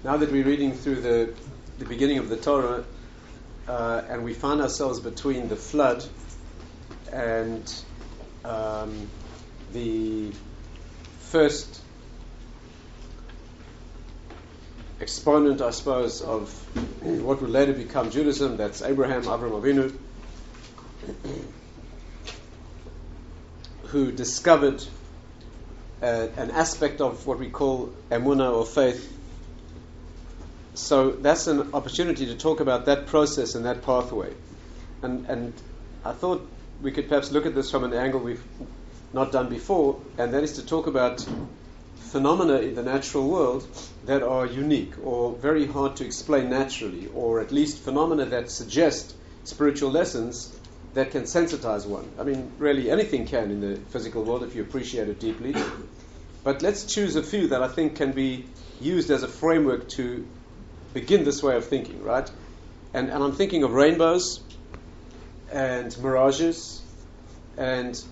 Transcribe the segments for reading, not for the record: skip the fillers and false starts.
Now that we're reading through the beginning of the Torah, and we find ourselves between the flood and the first exponent, I suppose, of what would later become Judaism, that's Avram Avinu, who discovered an aspect of what we call emunah or faith. So that's an opportunity to talk about that process and that pathway. And I thought we could perhaps look at this from an angle we've not done before, and that is to talk about phenomena in the natural world that are unique or very hard to explain naturally, or at least phenomena that suggest spiritual lessons that can sensitize one. I mean, really anything can in the physical world if you appreciate it deeply. But let's choose a few that I think can be used as a framework to begin this way of thinking, right? And I'm thinking of rainbows and mirages and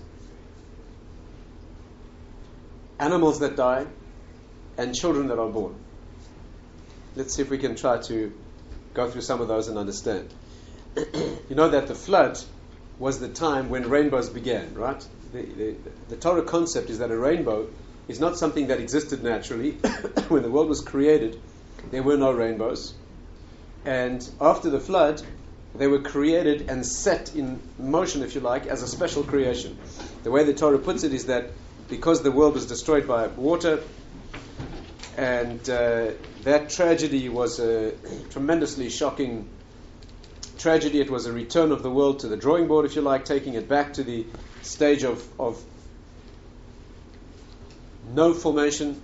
animals that die and children that are born. Let's see if we can try to go through some of those and understand. You know that the flood was the time when rainbows began, right? The Torah concept is that a rainbow is not something that existed naturally. When the world was created, there were no rainbows. And after the flood, they were created and set in motion, if you like, as a special creation. The way the Torah puts it is that because the world was destroyed by water, and that tragedy was a tremendously shocking tragedy. It was a return of the world to the drawing board, if you like, taking it back to the stage of no formation.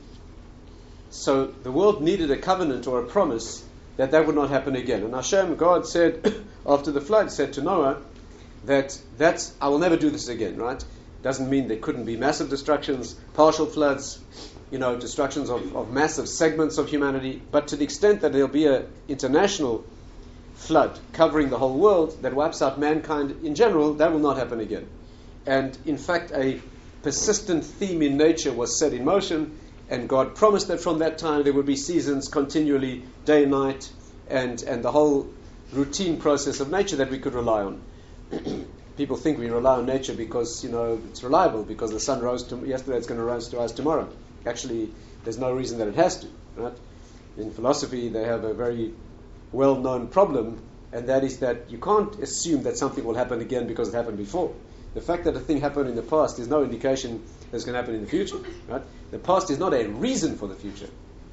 So the world needed a covenant or a promise that would not happen again. And Hashem, God said, after the flood, said to Noah that's I will never do this again, right? Doesn't mean there couldn't be massive destructions, partial floods, destructions of massive segments of humanity, but to the extent that there'll be an international flood covering the whole world that wipes out mankind in general, that will not happen again. And in fact, a persistent theme in nature was set in motion, and God promised that from that time there would be seasons continually, day and night, and the whole routine process of nature that we could rely on. People think we rely on nature because, it's reliable, because the sun rose yesterday, it's going to rise tomorrow. Actually, there's no reason that it has to, right? In philosophy, they have a very well-known problem, and that is that you can't assume that something will happen again because it happened before. The fact that a thing happened in the past is no indication that it's going to happen in the future, right? The past is not a reason for the future.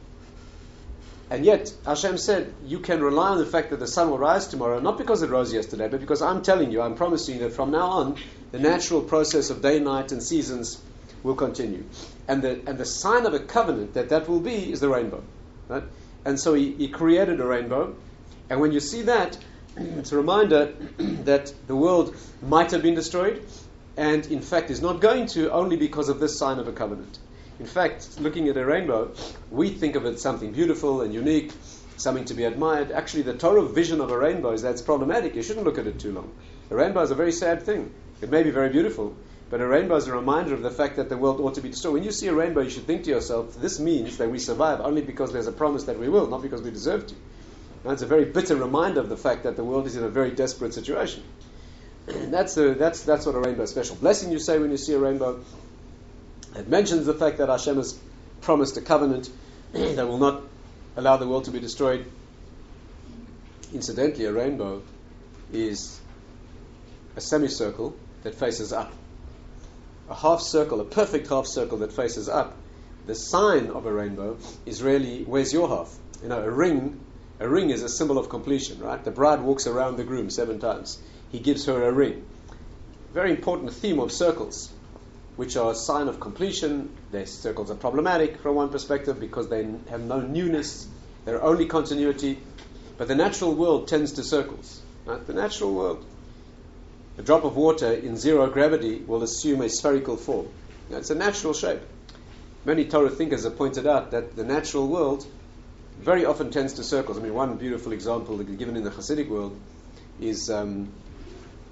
And yet, Hashem said, you can rely on the fact that the sun will rise tomorrow, not because it rose yesterday, but because I'm telling you, I'm promising you that from now on, the natural process of day, night, and seasons will continue. And the sign of a covenant that will be is the rainbow, right? And so he created a rainbow, and when you see that, it's a reminder that the world might have been destroyed, and in fact is not going to, only because of this sign of a covenant. In fact, looking at a rainbow, we think of it something beautiful and unique, something to be admired. Actually, the Torah vision of a rainbow is that it's problematic. You shouldn't look at it too long. A rainbow is a very sad thing. It may be very beautiful, but a rainbow is a reminder of the fact that the world ought to be destroyed. When you see a rainbow, you should think to yourself, this means that we survive only because there's a promise that we will, not because we deserve to. And it's a very bitter reminder of the fact that the world is in a very desperate situation. And that's what a rainbow is. Special blessing you say when you see a rainbow. It mentions the fact that Hashem has promised a covenant that will not allow the world to be destroyed. Incidentally, a rainbow is a semicircle that faces up. A half circle, a perfect half circle that faces up. The sign of a rainbow is really, where's your half? A ring is a symbol of completion, right? The bride walks around the groom 7 times. He gives her a ring. Very important theme of circles, which are a sign of completion. Their circles are problematic from one perspective because they have no newness. They're only continuity. But the natural world tends to circles. Right? The natural world. A drop of water in zero gravity will assume a spherical form. It's a natural shape. Many Torah thinkers have pointed out that the natural world very often tends to circles. I mean, one beautiful example given in the Hasidic world is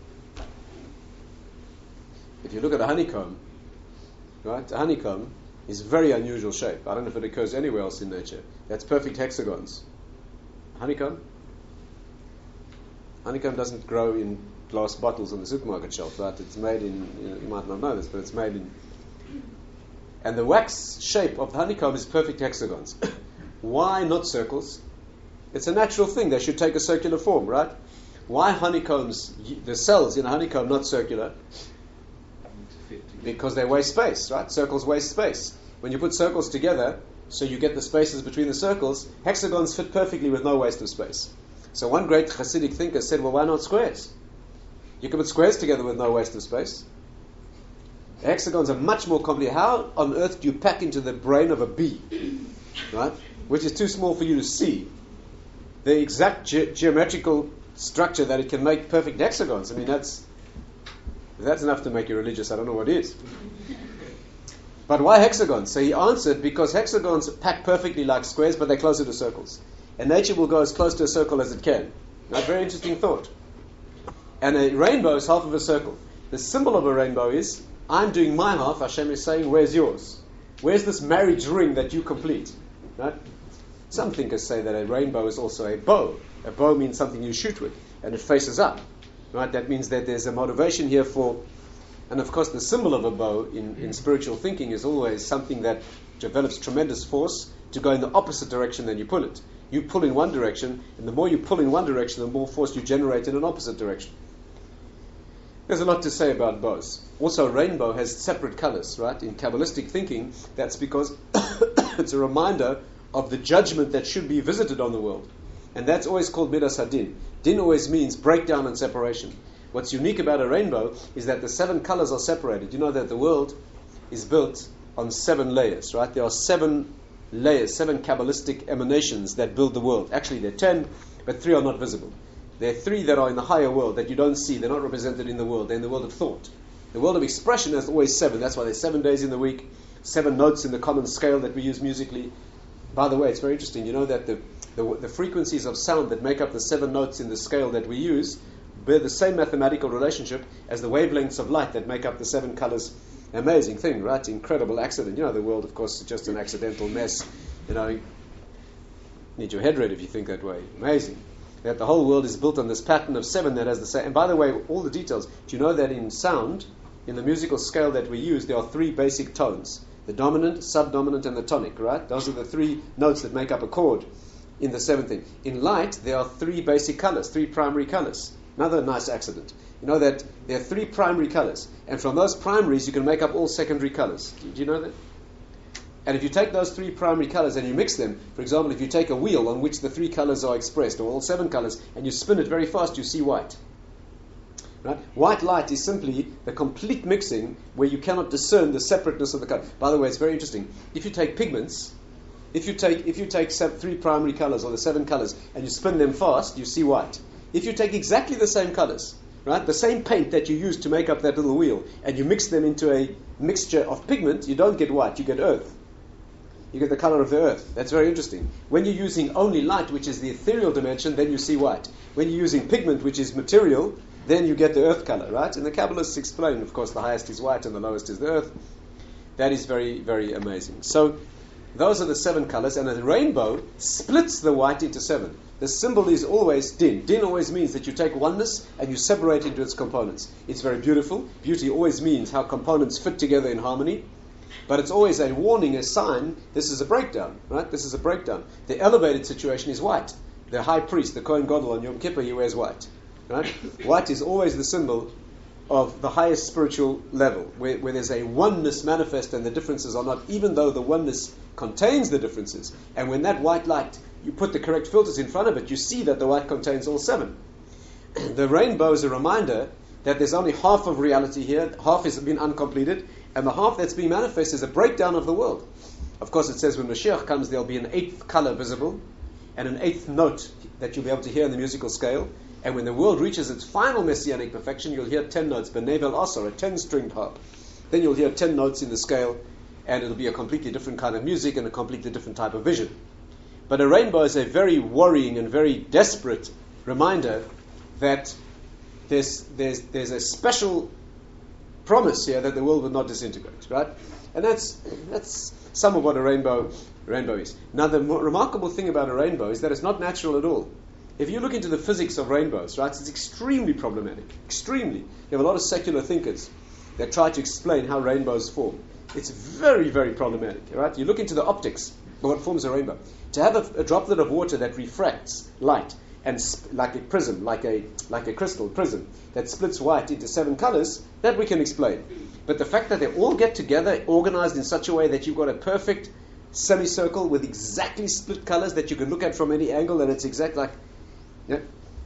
if you look at a honeycomb, right? A honeycomb is a very unusual shape. I don't know if it occurs anywhere else in nature. That's perfect hexagons. Honeycomb? Honeycomb doesn't grow in glass bottles on the supermarket shelf, right? It's made in, you might not know this, but it's made in... And the wax shape of the honeycomb is perfect hexagons. Why not circles? It's a natural thing. They should take a circular form, right? Why honeycombs, the cells in a honeycomb, not circular? Because they waste space, right? Circles waste space. When you put circles together, so you get the spaces between the circles, hexagons fit perfectly with no waste of space. So one great Hasidic thinker said, well, why not squares? You can put squares together with no waste of space. Hexagons are much more complicated. How on earth do you pack into the brain of a bee, right? Which is too small for you to see the exact geometrical structure that it can make perfect hexagons. I mean, that's enough to make you religious. I don't know what is. But why hexagons? So he answered, because hexagons pack perfectly like squares, but they're closer to circles. And nature will go as close to a circle as it can. Now, very interesting thought. And a rainbow is half of a circle. The symbol of a rainbow is, I'm doing my half, Hashem is saying, where's yours? Where's this marriage ring that you complete? Right? Some thinkers say that a rainbow is also a bow. A bow means something you shoot with, and it faces up. Right? That means that there's a motivation here for, and of course the symbol of a bow in spiritual thinking is always something that develops tremendous force to go in the opposite direction than you pull it. You pull in one direction, and the more you pull in one direction, the more force you generate in an opposite direction. There's a lot to say about bows. Also, a rainbow has separate colors, right? In Kabbalistic thinking, that's because it's a reminder of the judgment that should be visited on the world. And that's always called Midas Hadin. Din always means breakdown and separation. What's unique about a rainbow is that the 7 colors are separated. You know that the world is built on 7 layers, right? There are 7 layers, 7 Kabbalistic emanations that build the world. Actually, there are 10, but 3 are not visible. There are 3 that are in the higher world that you don't see. They're not represented in the world. They're in the world of thought. The world of expression has always 7. That's why there's 7 days in the week, 7 notes in the common scale that we use musically. By the way, it's very interesting. You know that the frequencies of sound that make up the 7 notes in the scale that we use bear the same mathematical relationship as the wavelengths of light that make up the 7 colors. Amazing thing, right? Incredible accident. You know, the world, of course, is just an accidental mess. You know, you need your head read if you think that way. Amazing. That the whole world is built on this pattern of 7 that has the same. And by the way, all the details. Do you know that in sound, in the musical scale that we use, there are 3 basic tones? The dominant, subdominant, and the tonic, right? Those are the 3 notes that make up a chord in the 7th thing. In light, there are 3 basic colors, 3 primary colors. Another nice accident. You know that there are 3 primary colors, and from those primaries you can make up all secondary colors. Do you know that? And if you take those 3 primary colors and you mix them, for example, if you take a wheel on which the 3 colors are expressed, or all 7 colors, and you spin it very fast, you see white. Right? White light is simply the complete mixing where you cannot discern the separateness of the color. By the way, it's very interesting. If you take pigments, if you take 3 primary colors or the 7 colors and you spin them fast, you see white. If you take exactly the same colors, right, the same paint that you use to make up that little wheel, and you mix them into a mixture of pigment, you don't get white, you get earth. You get the color of the earth. That's very interesting. When you're using only light, which is the ethereal dimension, then you see white. When you're using pigment, which is material, then you get the earth color, right? And the Kabbalists explain, of course, the highest is white and the lowest is the earth. That is very, very amazing. So, those are the 7 colors, and a rainbow splits the white into 7. The symbol is always din. Din always means that you take oneness and you separate into its components. It's very beautiful. Beauty always means how components fit together in harmony. But it's always a warning, a sign, this is a breakdown, right? This is a breakdown. The elevated situation is white. The high priest, the Kohen Gadol on Yom Kippur, he wears white, right? White is always the symbol of the highest spiritual level, where there's a oneness manifest and the differences are not, even though the oneness contains the differences. And when that white light, you put the correct filters in front of it, you see that the white contains all 7. The rainbow is a reminder that there's only half of reality here, half has been uncompleted, and the half that's being manifest is a breakdown of the world. Of course, it says when Mashiach comes, there'll be an 8th color visible, and an 8th note that you'll be able to hear in the musical scale. And when the world reaches its final messianic perfection, you'll hear 10 notes, Benevel Asar, a 10-stringed harp. Then you'll hear 10 notes in the scale, and it'll be a completely different kind of music and a completely different type of vision. But a rainbow is a very worrying and very desperate reminder that there's a special promise here that the world will not disintegrate, right? And that's some of what a rainbow is. Now, the remarkable thing about a rainbow is that it's not natural at all. If you look into the physics of rainbows, right, it's extremely problematic. Extremely. You have a lot of secular thinkers that try to explain how rainbows form. It's very, very problematic. Right? You look into the optics of what forms a rainbow. To have a droplet of water that refracts light and like a prism, like a crystal prism that splits white into 7 colors, that we can explain. But the fact that they all get together, organized in such a way that you've got a perfect semicircle with exactly split colors that you can look at from any angle, and it's exact like... Yeah,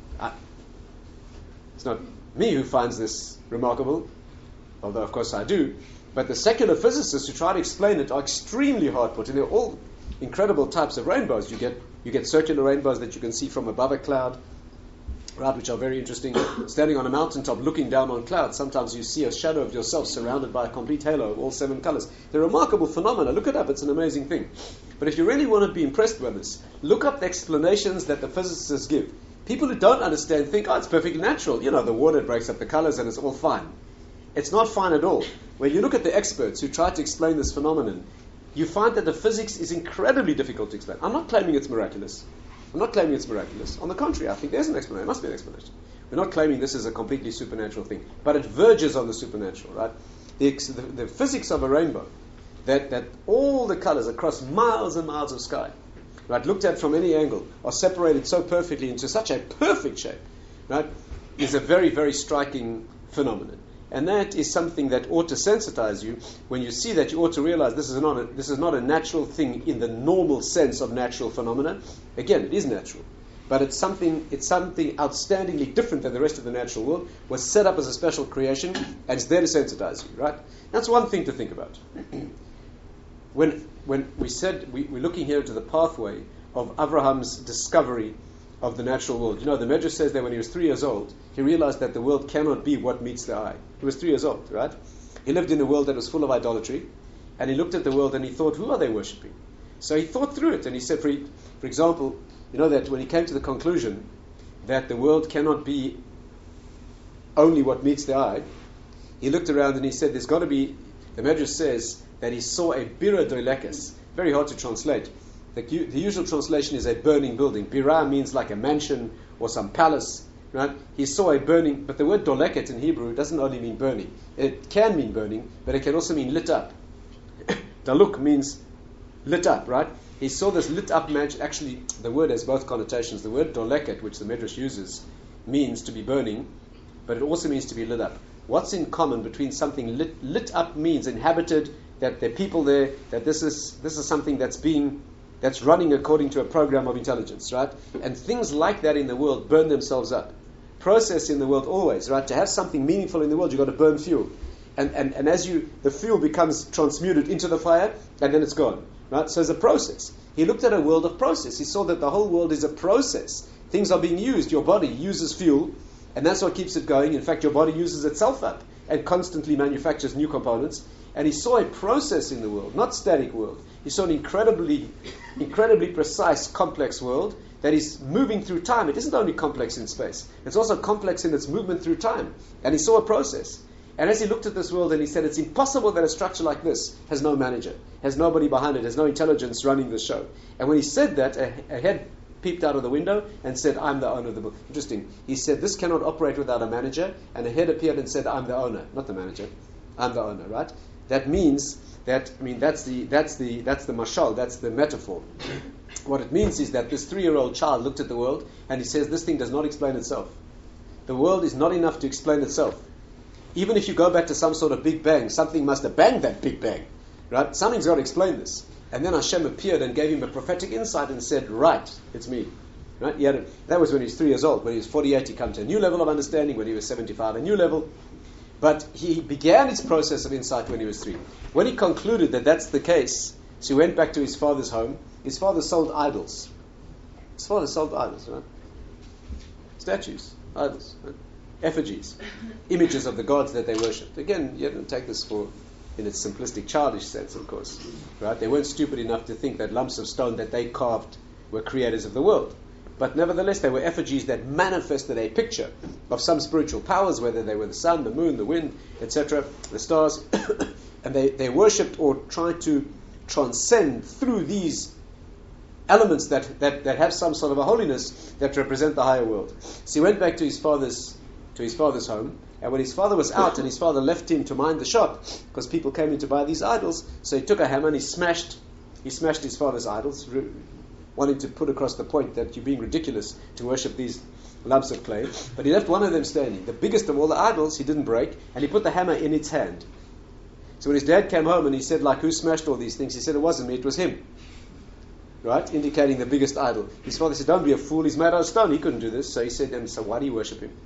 it's not me who finds this remarkable, although of course I do, but the secular physicists who try to explain it are extremely hard put, and they're all incredible types of rainbows. You get circular rainbows that you can see from above a cloud, right, which are very interesting. Standing on a mountaintop looking down on clouds, sometimes you see a shadow of yourself surrounded by a complete halo of all 7 colors. They're remarkable phenomena. Look it up. It's an amazing thing. But if you really want to be impressed by this, look up the explanations that the physicists give. People who don't understand think, it's perfectly natural. The water breaks up the colors and it's all fine. It's not fine at all. When you look at the experts who try to explain this phenomenon, you find that the physics is incredibly difficult to explain. I'm not claiming it's miraculous. On the contrary, I think there's an explanation. There must be an explanation. We're not claiming this is a completely supernatural thing, but it verges on the supernatural, right? The physics of a rainbow, that all the colors across miles and miles of sky, right, looked at from any angle, are separated so perfectly into such a perfect shape, right, is a very, very striking phenomenon. And that is something that ought to sensitize you. When you see that, you ought to realize this is not a natural thing in the normal sense of natural phenomena. Again, it is natural, but it's something outstandingly different than the rest of the natural world. Was set up as a special creation, and it's there to sensitize you. Right? That's one thing to think about. When we said we're looking here to the pathway of Abraham's discovery of the natural world. The Medrash says that when he was 3 years old, he realized that the world cannot be what meets the eye. He was 3 years old, right? He lived in a world that was full of idolatry, and he looked at the world and he thought, who are they worshipping? So he thought through it, and he said, for example, that when he came to the conclusion that the world cannot be only what meets the eye, he looked around and he said, there's got to be, the Medrash says that he saw a bira doilekes, very hard to translate. The usual translation is a burning building. Bira means like a mansion or some palace. Right? He saw a burning, but the word doleket in Hebrew doesn't only mean burning. It can mean burning, but it can also mean lit up. Daluk means lit up, right? He saw this lit up mansion. Actually, the word has both connotations. The word doleket, which the Medrash uses, means to be burning, but it also means to be lit up. What's in common between something lit up means inhabited, that there are people there, that this is something that's running according to a program of intelligence, right? And things like that in the world burn themselves up. Process in the world always, right? To have something meaningful in the world, you've got to burn fuel. And as the fuel becomes transmuted into the fire, and then it's gone, right? So it's a process. He looked at a world of process. He saw that the whole world is a process. Things are being used. Your body uses fuel, and that's what keeps it going. In fact, your body uses itself up and constantly manufactures new components. And he saw a process in the world, not static world. He saw an incredibly precise, complex world that is moving through time. It isn't only complex in space. It's also complex in its movement through time. And he saw a process. And as he looked at this world and he said, it's impossible that a structure like this has no manager, has nobody behind it, has no intelligence running the show. And when he said that, a head peeped out of the window and said, I'm the owner of the book. Interesting. He said, this cannot operate without a manager. And a head appeared and said, I'm the owner, not the manager. I'm the owner, right? That means that's the mashal, that's the metaphor. What it means is that this 3-year-old child looked at the world and he says, this thing does not explain itself. The world is not enough to explain itself. Even if you go back to some sort of Big Bang, something must have banged that Big Bang, right? Something's got to explain this. And then Hashem appeared and gave him a prophetic insight and said, right, it's me. Right? That was when he was 3 years old. When he was 48, he came to a new level of understanding. When he was 75, a new level. But he began his process of insight when he was 3. When he concluded that that's the case, so he went back to his father's home. His father sold idols. His father sold idols, right? Statues, idols, right? Effigies, images of the gods that they worshipped. Again, you don't take this in its simplistic, childish sense, of course. Right? They weren't stupid enough to think that lumps of stone that they carved were creators of the world. But nevertheless, they were effigies that manifested a picture of some spiritual powers, whether they were the sun, the moon, the wind, etc., the stars. And they worshipped or tried to transcend through these elements that have some sort of a holiness that represent the higher world. So he went back to his father's home, and when his father was out and his father left him to mind the shop, because people came in to buy these idols, so he took a hammer and he smashed his father's idols, wanting to put across the point that you're being ridiculous to worship these lumps of clay. But he left one of them standing. The biggest of all the idols he didn't break, and he put the hammer in its hand. So when his dad came home and he said, like, who smashed all these things? He said, it wasn't me, it was him. Right? Indicating the biggest idol. His father said, don't be a fool, he's made out of stone, he couldn't do this. So he said, so why do you worship him?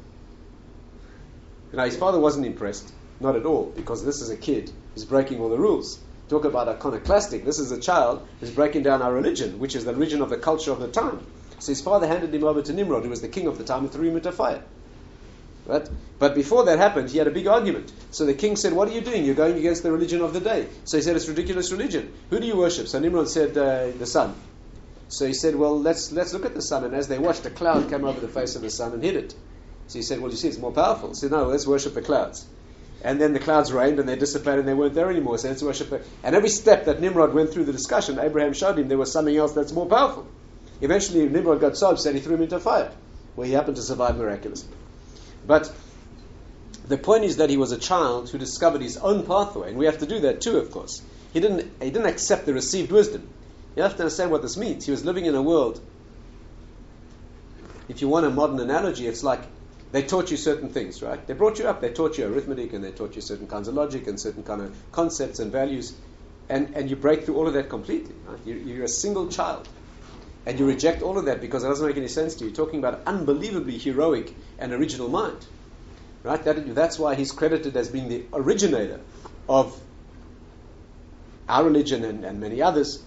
Now his father wasn't impressed, not at all, because this is a kid who's breaking all the rules. Talk about iconoclastic. This is a child who's breaking down our religion, which is the religion of the culture of the time. So his father handed him over to Nimrod, who was the king of the time, and threw him into fire. Right? But before that happened, he had a big argument. So the king said, what are you doing? You're going against the religion of the day. So he said, it's ridiculous religion. Who do you worship? So Nimrod said, the sun. So he said, well, let's look at the sun. And as they watched, a cloud came over the face of the sun and hid it. So he said, well, you see, it's more powerful. He said, no, let's worship the clouds. And then the clouds rained and they dissipated and they weren't there anymore. So let's worship it. And every step that Nimrod went through the discussion, Abraham showed him there was something else that's more powerful. Eventually, Nimrod got so upset he threw him into fire, where he happened to survive miraculously. But the point is that he was a child who discovered his own pathway, and we have to do that too, of course. He didn't accept the received wisdom. You have to understand what this means. He was living in a world. If you want a modern analogy, it's like they taught you certain things, right? They brought you up, they taught you arithmetic, and they taught you certain kinds of logic and certain kind of concepts and values, and you break through all of that completely. Right? You're a single child, and you reject all of that because it doesn't make any sense to you. You're talking about an unbelievably heroic and original mind, right? That's why he's credited as being the originator of our religion and many others.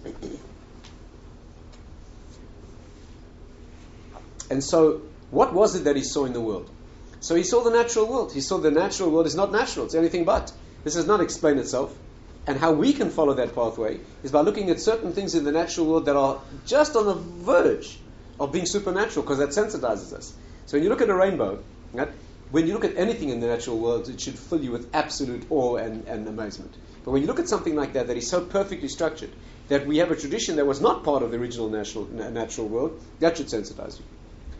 And so, what was it that he saw in the world? So he saw the natural world. He saw the natural world is not natural. It's anything but. This does not explain itself. And how we can follow that pathway is by looking at certain things in the natural world that are just on the verge of being supernatural, because that sensitizes us. So when you look at a rainbow, right, when you look at anything in the natural world, it should fill you with absolute awe and amazement. But when you look at something like that is so perfectly structured, that we have a tradition that was not part of the original natural world, that should sensitize you.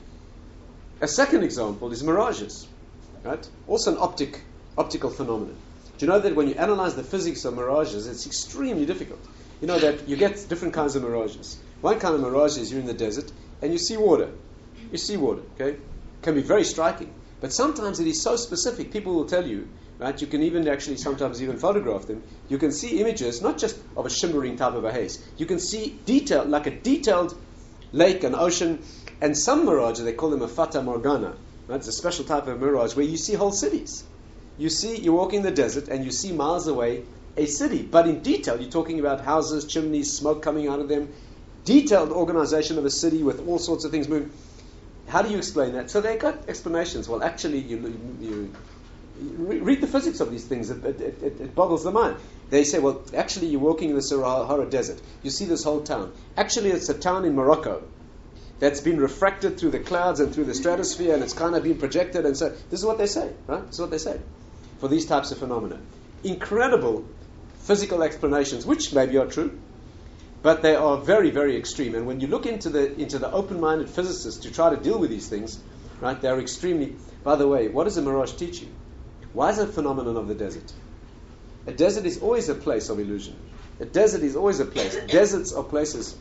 A second example is mirages, right? Also an optical phenomenon. Do you know that when you analyze the physics of mirages, it's extremely difficult? You know that you get different kinds of mirages. One kind of mirage is you're in the desert and you see water. You see water, okay? It can be very striking. But sometimes it is so specific, people will tell you, right? You can even actually sometimes even photograph them. You can see images, not just of a shimmering type of a haze. You can see detail, like a detailed lake, an ocean, and some mirages, they call them a fata morgana. Right? It's a special type of mirage where you see whole cities. You're walking in the desert and you see miles away a city, but in detail, you're talking about houses, chimneys, smoke coming out of them, detailed organization of a city with all sorts of things moving. How do you explain that? So they got explanations. Well, actually, you read the physics of these things. It boggles the mind. They say, well, actually, you're walking in the Sahara Desert. You see this whole town. Actually, it's a town in Morocco that's been refracted through the clouds and through the stratosphere, and it's kind of been projected. And so this is what they say, right? This is what they say for these types of phenomena. Incredible physical explanations, which maybe are true, but they are very, very extreme. And when you look into the open-minded physicists to try to deal with these things, right, they're extremely... By the way, what does a mirage teach you? Why is it a phenomenon of the desert? A desert is always a place of illusion. A desert is always a place. Deserts are places.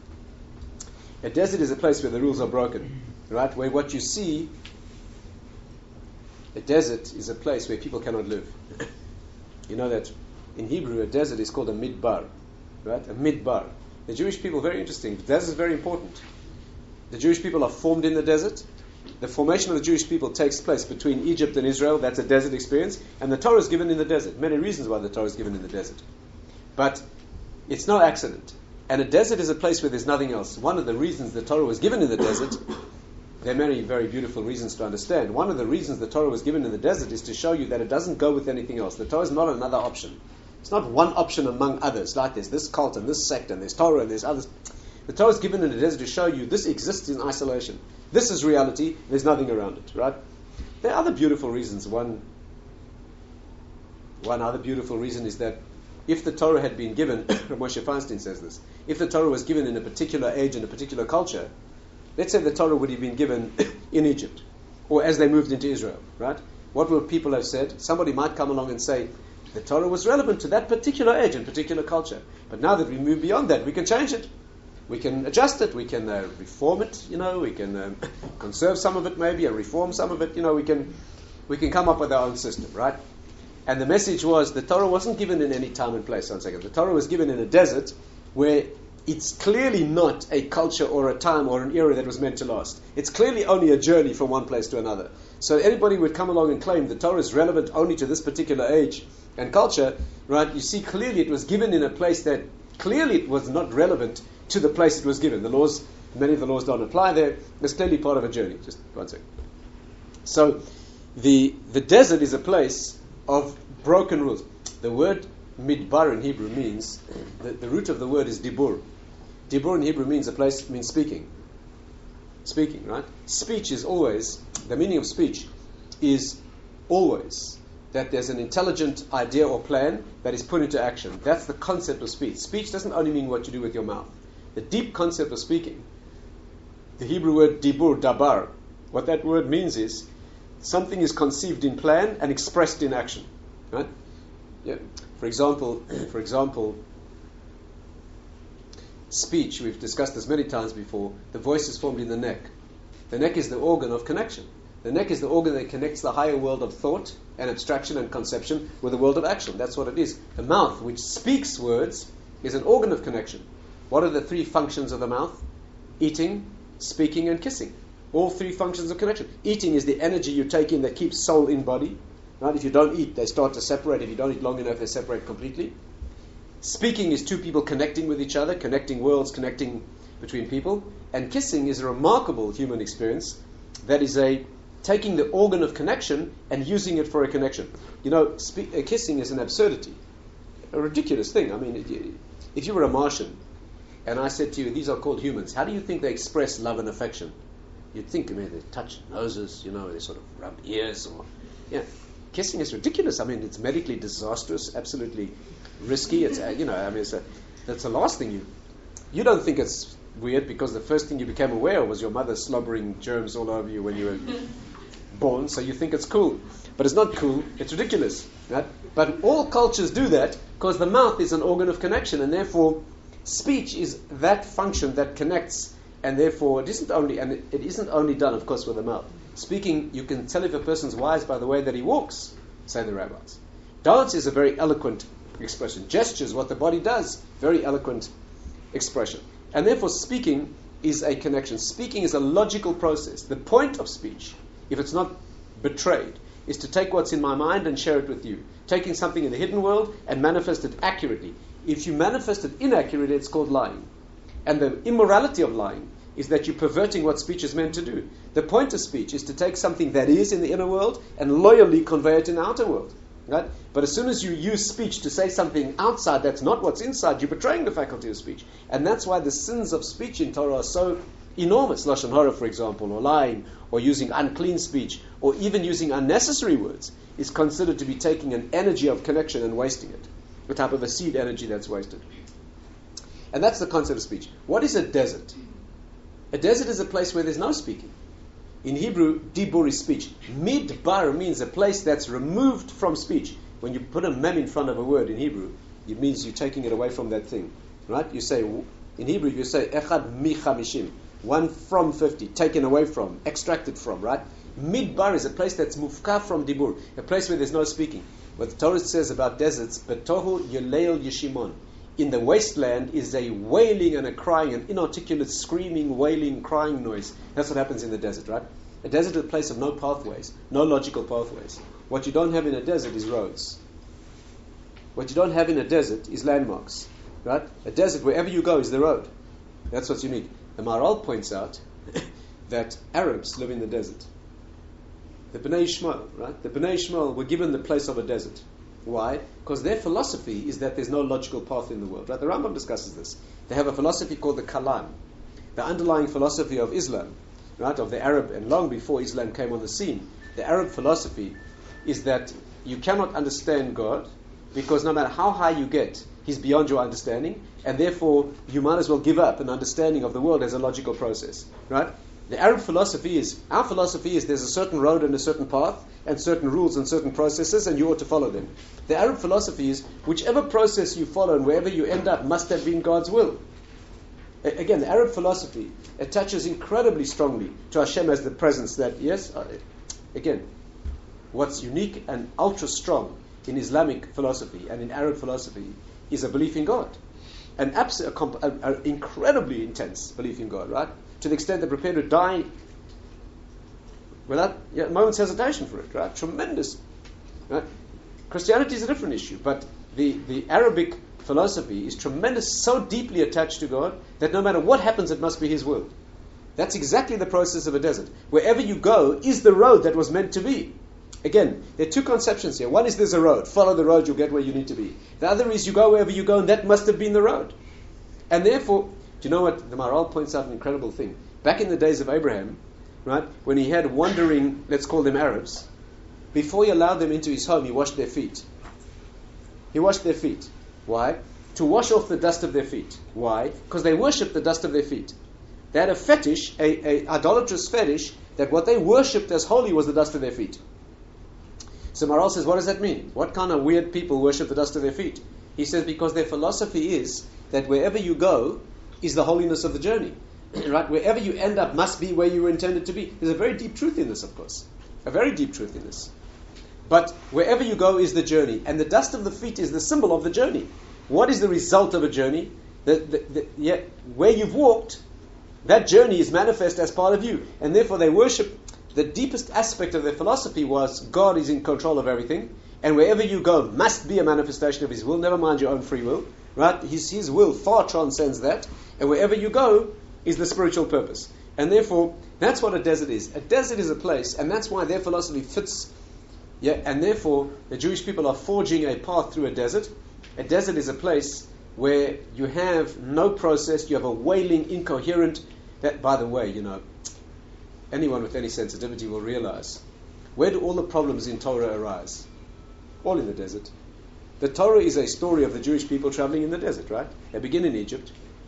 A desert is a place where the rules are broken, right? Where what you see, a desert is a place where people cannot live. You know that in Hebrew, a desert is called a midbar, right? A midbar. The Jewish people, very interesting. The desert is very important. The Jewish people are formed in the desert. The formation of the Jewish people takes place between Egypt and Israel. That's a desert experience. And the Torah is given in the desert. Many reasons why the Torah is given in the desert. But it's no accident. And a desert is a place where there's nothing else. One of the reasons the Torah was given in the desert, there are many very beautiful reasons to understand. One of the reasons the Torah was given in the desert is to show you that it doesn't go with anything else. The Torah is not another option. It's not one option among others. Like there's this cult and this sect and there's Torah and there's others. The Torah is given in the desert to show you this exists in isolation. This is reality. There's nothing around it, right? There are other beautiful reasons. One other beautiful reason is that if the Torah had been given, Moshe Feinstein says this, if the Torah was given in a particular age and a particular culture, let's say the Torah would have been given in Egypt, or as they moved into Israel, right? What would people have said? Somebody might come along and say, the Torah was relevant to that particular age and particular culture. But now that we move beyond that, we can change it. We can adjust it. We can reform it. We can conserve some of it, maybe, or reform some of it. We can come up with our own system, right? And the message was the Torah wasn't given in any time and place. 1 second. The Torah was given in a desert where it's clearly not a culture or a time or an era that was meant to last. It's clearly only a journey from one place to another. So anybody would come along and claim the Torah is relevant only to this particular age and culture, right? You see clearly it was given in a place that clearly it was not relevant to the place it was given. The laws, many of the laws don't apply there. It's clearly part of a journey. Just 1 second. So the desert is a place of broken rules. The word midbar in Hebrew means, the root of the word is dibur. Dibur in Hebrew means speaking. Speaking, right? Speech is always, the meaning of speech is always that there's an intelligent idea or plan that is put into action. That's the concept of speech. Speech doesn't only mean what you do with your mouth. The deep concept of speaking, the Hebrew word dibur, dabar, what that word means is something is conceived in plan and expressed in action. Right? Yeah. For example, speech, we've discussed this many times before, the voice is formed in the neck. The neck is the organ of connection. The neck is the organ that connects the higher world of thought and abstraction and conception with the world of action. That's what it is. The mouth, which speaks words, is an organ of connection. What are the three functions of the mouth? Eating, speaking, and kissing. All three functions of connection. Eating is the energy you take in that keeps soul in body. Right? If you don't eat, they start to separate. If you don't eat long enough, they separate completely. Speaking is two people connecting with each other, connecting worlds, connecting between people. And kissing is a remarkable human experience that is taking the organ of connection and using it for a connection. Kissing is an absurdity, a ridiculous thing. I mean, if you were a Martian and I said to you, these are called humans, how do you think they express love and affection? You'd think, they touch noses, they sort of rub ears. Kissing is ridiculous. I mean, it's medically disastrous, absolutely risky. It's, that's the last thing you don't think it's weird because the first thing you became aware of was your mother slobbering germs all over you when you were born, so you think it's cool. But it's not cool, it's ridiculous. Right? But all cultures do that because the mouth is an organ of connection, and therefore speech is that function that connects, and therefore it isn't only done, of course, with the mouth. Speaking, you can tell if a person's wise by the way that he walks, say the rabbis. Dance is a very eloquent expression. Gestures, what the body does, very eloquent expression. And therefore speaking is a connection. Speaking is a logical process. The point of speech, if it's not betrayed, is to take what's in my mind and share it with you. Taking something in the hidden world and manifest it accurately. If you manifest it inaccurately, it's called lying. And the immorality of lying is that you're perverting what speech is meant to do. The point of speech is to take something that is in the inner world and loyally convey it in the outer world. Right? But as soon as you use speech to say something outside that's not what's inside, you're betraying the faculty of speech. And that's why the sins of speech in Torah are so enormous. Lashon hara, for example, or lying, or using unclean speech, or even using unnecessary words, is considered to be taking an energy of connection and wasting it. A type of a seed energy that's wasted. And that's the concept of speech. What is a desert? A desert is a place where there's no speaking. In Hebrew, dibur is speech. Midbar means a place that's removed from speech. When you put a mem in front of a word in Hebrew, it means you're taking it away from that thing. Right? You say, in Hebrew, you say, echad mi chamishim. 1 from 50, taken away from, extracted from, right? Midbar is a place that's mufka from dibur, a place where there's no speaking. What the Torah says about deserts, betohu yeleil yeshimon. In the wasteland is a wailing and a crying, an inarticulate screaming, wailing, crying noise. That's what happens in the desert, right? A desert is a place of no pathways, no logical pathways. What you don't have in a desert is roads. What you don't have in a desert is landmarks, right? A desert, wherever you go, is the road. That's what's unique. The Maharal points out that Arabs live in the desert. The Bnei Ishmael, right? The Bnei Ishmael were given the place of a desert. Why? Because their philosophy is that there's no logical path in the world. Right? The Rambam discusses this. They have a philosophy called the Kalam, the underlying philosophy of Islam, right? Of the Arab, and long before Islam came on the scene. The Arab philosophy is that you cannot understand God because no matter how high you get, he's beyond your understanding, and therefore you might as well give up an understanding of the world as a logical process, right? The Arab philosophy is, our philosophy is there's a certain road and a certain path, and certain rules and certain processes, and you ought to follow them. The Arab philosophy is, whichever process you follow and wherever you end up must have been God's will. Again, the Arab philosophy attaches incredibly strongly to Hashem as the presence that, again, what's unique and ultra strong in Islamic philosophy and in Arab philosophy is a belief in God. An incredibly intense belief in God, right? To the extent they're prepared to die without a moment's hesitation for it, right? Tremendous. Right? Christianity is a different issue, but the Arabic philosophy is tremendous, so deeply attached to God that no matter what happens, it must be His will. That's exactly the process of a desert. Wherever you go is the road that was meant to be. Again, there are two conceptions here. One is there's a road. Follow the road, you'll get where you need to be. The other is you go wherever you go, and that must have been the road. And therefore, do you know what? The Maharal points out an incredible thing. Back in the days of Abraham, right, when he had wandering, let's call them Arabs, before he allowed them into his home, he washed their feet. He washed their feet. Why? To wash off the dust of their feet. Why? Because they worshipped the dust of their feet. They had a fetish, a idolatrous fetish, that what they worshipped as holy was the dust of their feet. So Maharal says, what does that mean? What kind of weird people worship the dust of their feet? He says, because their philosophy is that wherever you go is the holiness of the journey. Right? Wherever you end up must be where you were intended to be. There's a very deep truth in this, of course. A very deep truth in this. But wherever you go is the journey. And the dust of the feet is the symbol of the journey. What is the result of a journey? Where you've walked, that journey is manifest as part of you. And therefore they worship. The deepest aspect of their philosophy was God is in control of everything. And wherever you go must be a manifestation of His will. Never mind your own free will. Right? His will far transcends that. And wherever you go is the spiritual purpose. And therefore, that's what a desert is. A desert is a place, and that's why their philosophy fits. And therefore, the Jewish people are forging a path through a desert. A desert is a place where you have no process, you have a wailing, incoherent, that, by the way, anyone with any sensitivity will realize, where do all the problems in Torah arise? All in the desert. The Torah is a story of the Jewish people traveling in the desert, right? They begin in Egypt.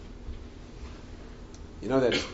You know that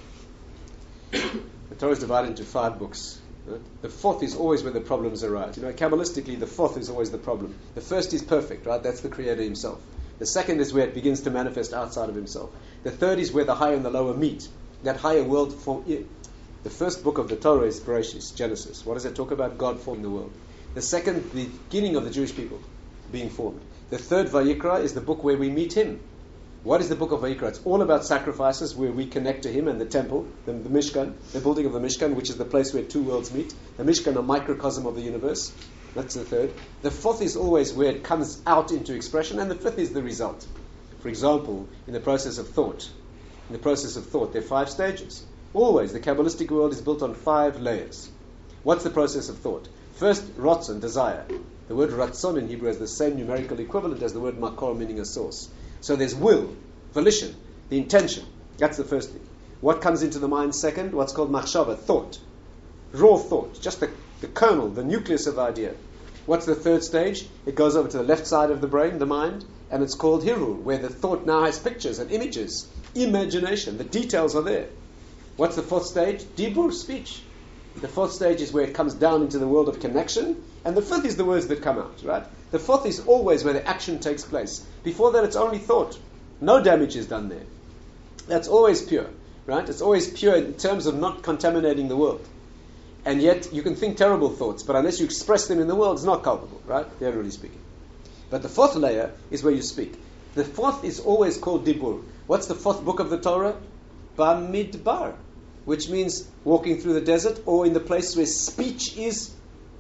the Torah is divided into 5 books. Right? The 4th is always where the problems arise. Kabbalistically, the 4th is always the problem. The first is perfect, right? That's the Creator Himself. The second is where it begins to manifest outside of Himself. The third is where the higher and the lower meet. That higher world form. The first book of the Torah is Bereshis, Genesis. What does it talk about? God forming the world. The second, the beginning of the Jewish people being formed. The third, Vayikra, is the book where we meet Him. What is the book of Vayikra? It's all about sacrifices where we connect to Him and the temple, the Mishkan, the building of the Mishkan, which is the place where 2 worlds meet. The Mishkan, a microcosm of the universe. That's the third. The 4th is always where it comes out into expression, and the 5th is the result. For example, in the process of thought. In the process of thought, there are 5 stages. Always, the Kabbalistic world is built on 5 layers. What's the process of thought? First, ratzon, desire. The word ratzon in Hebrew has the same numerical equivalent as the word makor, meaning a source. So there's will, volition, the intention. That's the first thing. What comes into the mind second? What's called machshava, thought. Raw thought, just the kernel, the nucleus of the idea. What's the third stage? It goes over to the left side of the brain, the mind, and it's called hirur, where the thought now has pictures and images, imagination, the details are there. What's the 4th stage? Dibur, speech. The 4th stage is where it comes down into the world of connection, and the 5th is the words that come out, right? The 4th is always where the action takes place. Before that, it's only thought. No damage is done there. That's always pure, right? It's always pure in terms of not contaminating the world. And yet, you can think terrible thoughts, but unless you express them in the world, it's not culpable, right? Generally speaking. But the 4th layer is where you speak. The 4th is always called Dibur. What's the 4th book of the Torah? Bamidbar, which means walking through the desert or in the place where speech is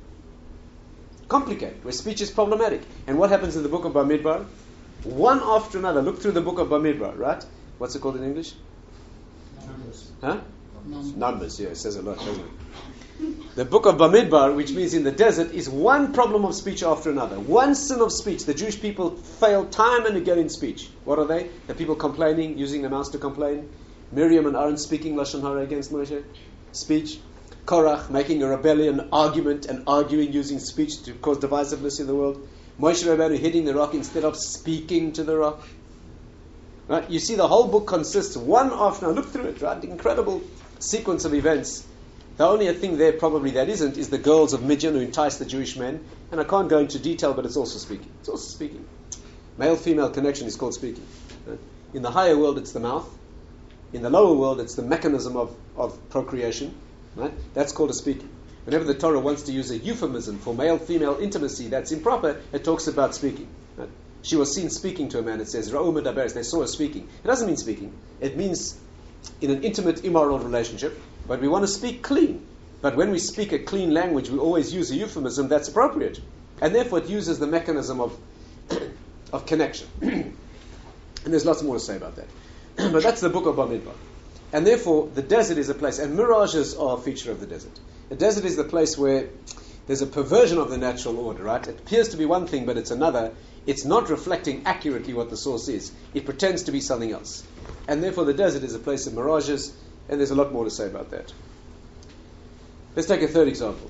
complicated, where speech is problematic. And what happens in the book of Bamidbar? One after another. Look through the book of Bamidbar, right? What's it called in English? Numbers. Huh? Numbers, yeah, it says a lot, doesn't it? The book of Bamidbar, which means in the desert, is one problem of speech after another. One sin of speech. The Jewish people fail time and again in speech. What are they? The people complaining, using their mouths to complain. Miriam and Aaron speaking Lashon Hara against Moshe. Speech. Korach making a rebellion, argument, and arguing using speech to cause divisiveness in the world. Moshe Rabbeinu hitting the rock instead of speaking to the rock. Right? You see, the whole book consists one after another. Look through it, right? The incredible sequence of events. The only thing there probably that isn't is the girls of Midian who entice the Jewish men. And I can't go into detail, but it's also speaking. It's also speaking. Male-female connection is called speaking. Right? In the higher world, it's the mouth. In the lower world, it's the mechanism of procreation. Right? That's called a speaking. Whenever the Torah wants to use a euphemism for male-female intimacy that's improper, it talks about speaking. Right? She was seen speaking to a man. It says, Ra'u medaberes, they saw her speaking. It doesn't mean speaking. It means in an intimate, immoral relationship. But we want to speak clean. But when we speak a clean language, we always use a euphemism that's appropriate. And therefore it uses the mechanism of connection. And there's lots more to say about that. But that's the book of Bamidbar. And therefore, the desert is a place, and mirages are a feature of the desert. The desert is the place where there's a perversion of the natural order, right? It appears to be one thing, but it's another. It's not reflecting accurately what the source is. It pretends to be something else. And therefore, the desert is a place of mirages, and there's a lot more to say about that. Let's take a third example.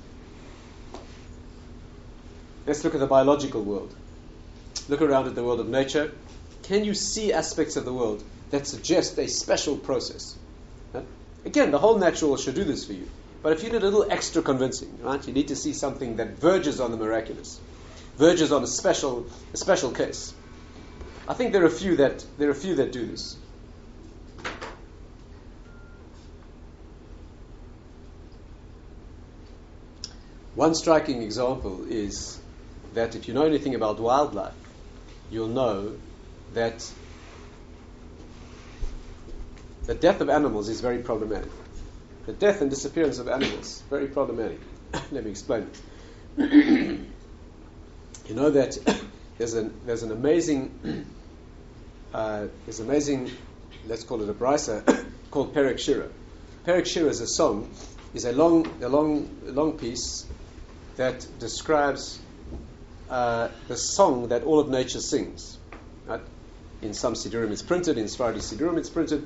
Let's look at the biological world. Look around at the world of nature. Can you see aspects of the world that suggest a special process? Right? Again, the whole natural should do this for you. But if you need a little extra convincing, right, you need to see something that verges on the miraculous, verges on a special case. I think there are a few that do this. One striking example is that if you know anything about wildlife, you'll know that the death of animals is very problematic. The death and disappearance of animals, very problematic. Let me explain it. You know that there's an amazing, let's call it a brisa, called Perek Shira. Perek Shira is a song, is a long piece that describes the song that all of nature sings. Right? In some Sidurim it's printed, in Sephardi Sidurim it's printed.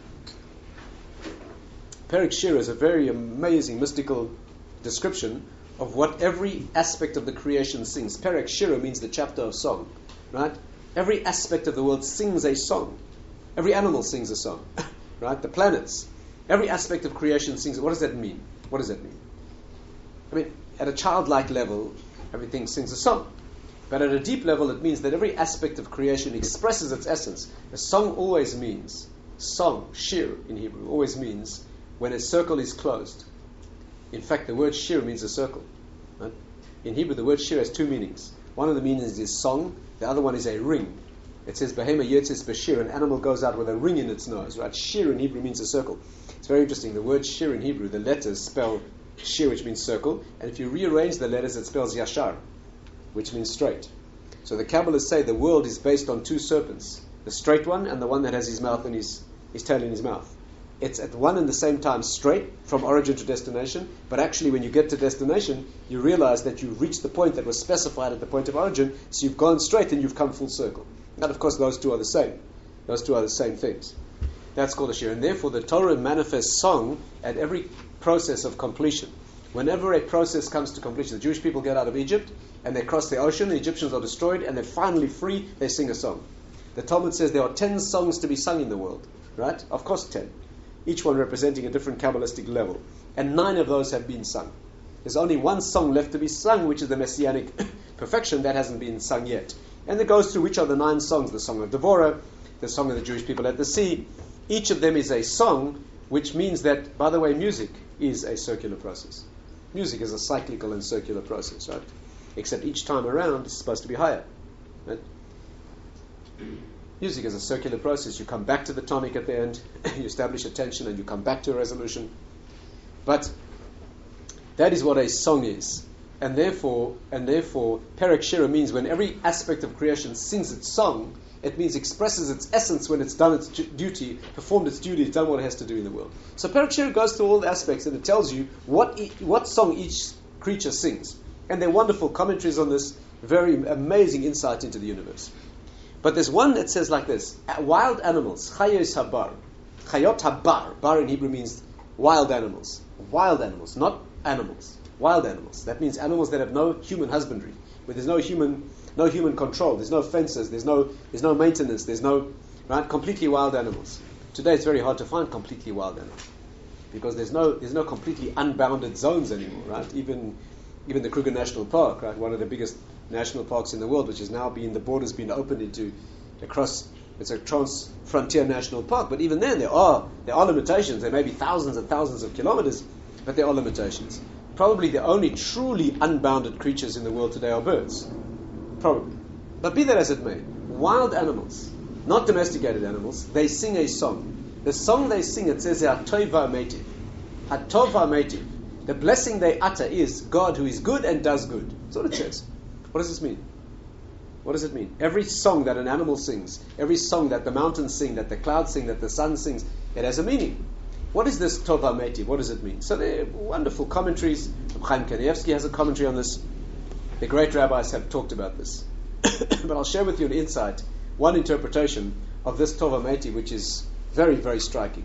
Perek Shira is a very amazing mystical description of what every aspect of the creation sings. Perek Shira means the chapter of song. Right? Every aspect of the world sings a song. Every animal sings a song. Right? The planets. Every aspect of creation sings. What does that mean? What does that mean? I mean, at a childlike level, everything sings a song. But at a deep level, it means that every aspect of creation expresses its essence. A song always means, song, shir in Hebrew, always means when a circle is closed. In fact, the word shir means a circle. Right? In Hebrew, the word shir has two meanings. One of the meanings is song, the other one is a ring. It says, Behema Yetzis Bashir, an animal goes out with a ring in its nose. Right? Shir in Hebrew means a circle. It's very interesting. The word shir in Hebrew, the letters spell shir, which means circle, and if you rearrange the letters, it spells yashar, which means straight. So the Kabbalists say the world is based on two serpents, the straight one and the one that has his mouth and his tail in his mouth. It's at one and the same time straight from origin to destination, but actually when you get to destination, you realize that you've reached the point that was specified at the point of origin, so you've gone straight and you've come full circle. And of course those two are the same. Those two are the same things. That's called a shir. And therefore the Torah manifests song at every process of completion. Whenever a process comes to completion, the Jewish people get out of Egypt and they cross the ocean, the Egyptians are destroyed and they're finally free, they sing a song. The Talmud says there are 10 songs to be sung in the world. Right? Of course 10. Each one representing a different Kabbalistic level. And 9 of those have been sung. There's only one song left to be sung, which is the Messianic perfection. That hasn't been sung yet. And it goes through which are the 9 songs. The Song of Devorah, the Song of the Jewish people at the sea. Each of them is a song, which means that, by the way, music is a circular process. Music is a cyclical and circular process, right? Except each time around it's supposed to be higher. Right? Music is a circular process. You come back to the tonic at the end, you establish a tension, and you come back to a resolution. But that is what a song is. And therefore, Perek Shira means when every aspect of creation sings its song, it means expresses its essence when it's done its duty, performed its duty, done what it has to do in the world. So Perek Shira goes through all the aspects and it tells you what song each creature sings. And there are wonderful commentaries on this, very amazing insight into the universe. But there's one that says like this: wild animals, chayos habar. Chayot habar. Bar in Hebrew means wild animals. Wild animals, not animals. Wild animals. That means animals that have no human husbandry, where there's no human no human control. There's no fences. There's no maintenance. There's no, right, completely wild animals. Today it's very hard to find completely wild animals because there's no completely unbounded zones anymore, right? Even the Kruger National Park, right, one of the biggest national parks in the world, which has now the borders been opened into across. It's a trans-frontier national park, but even then there are limitations. There may be thousands and thousands of kilometers, but there are limitations. Probably the only truly unbounded creatures in the world today are birds. Probably. But be that as it may, wild animals, not domesticated animals, they sing a song. The song they sing, it says, HaTova Meitiv. HaTova Meitiv. The blessing they utter is God who is good and does good. That's what it says. What does this mean? What does it mean? Every song that an animal sings, every song that the mountains sing, that the clouds sing, that the sun sings, it has a meaning. What is this Tova Meitiv? What does it mean? So there are wonderful commentaries. Chaim Kanievsky has a commentary on this. The great rabbis have talked about this. But I'll share with you an insight, one interpretation of this Tova Meitiv, which is very, very striking.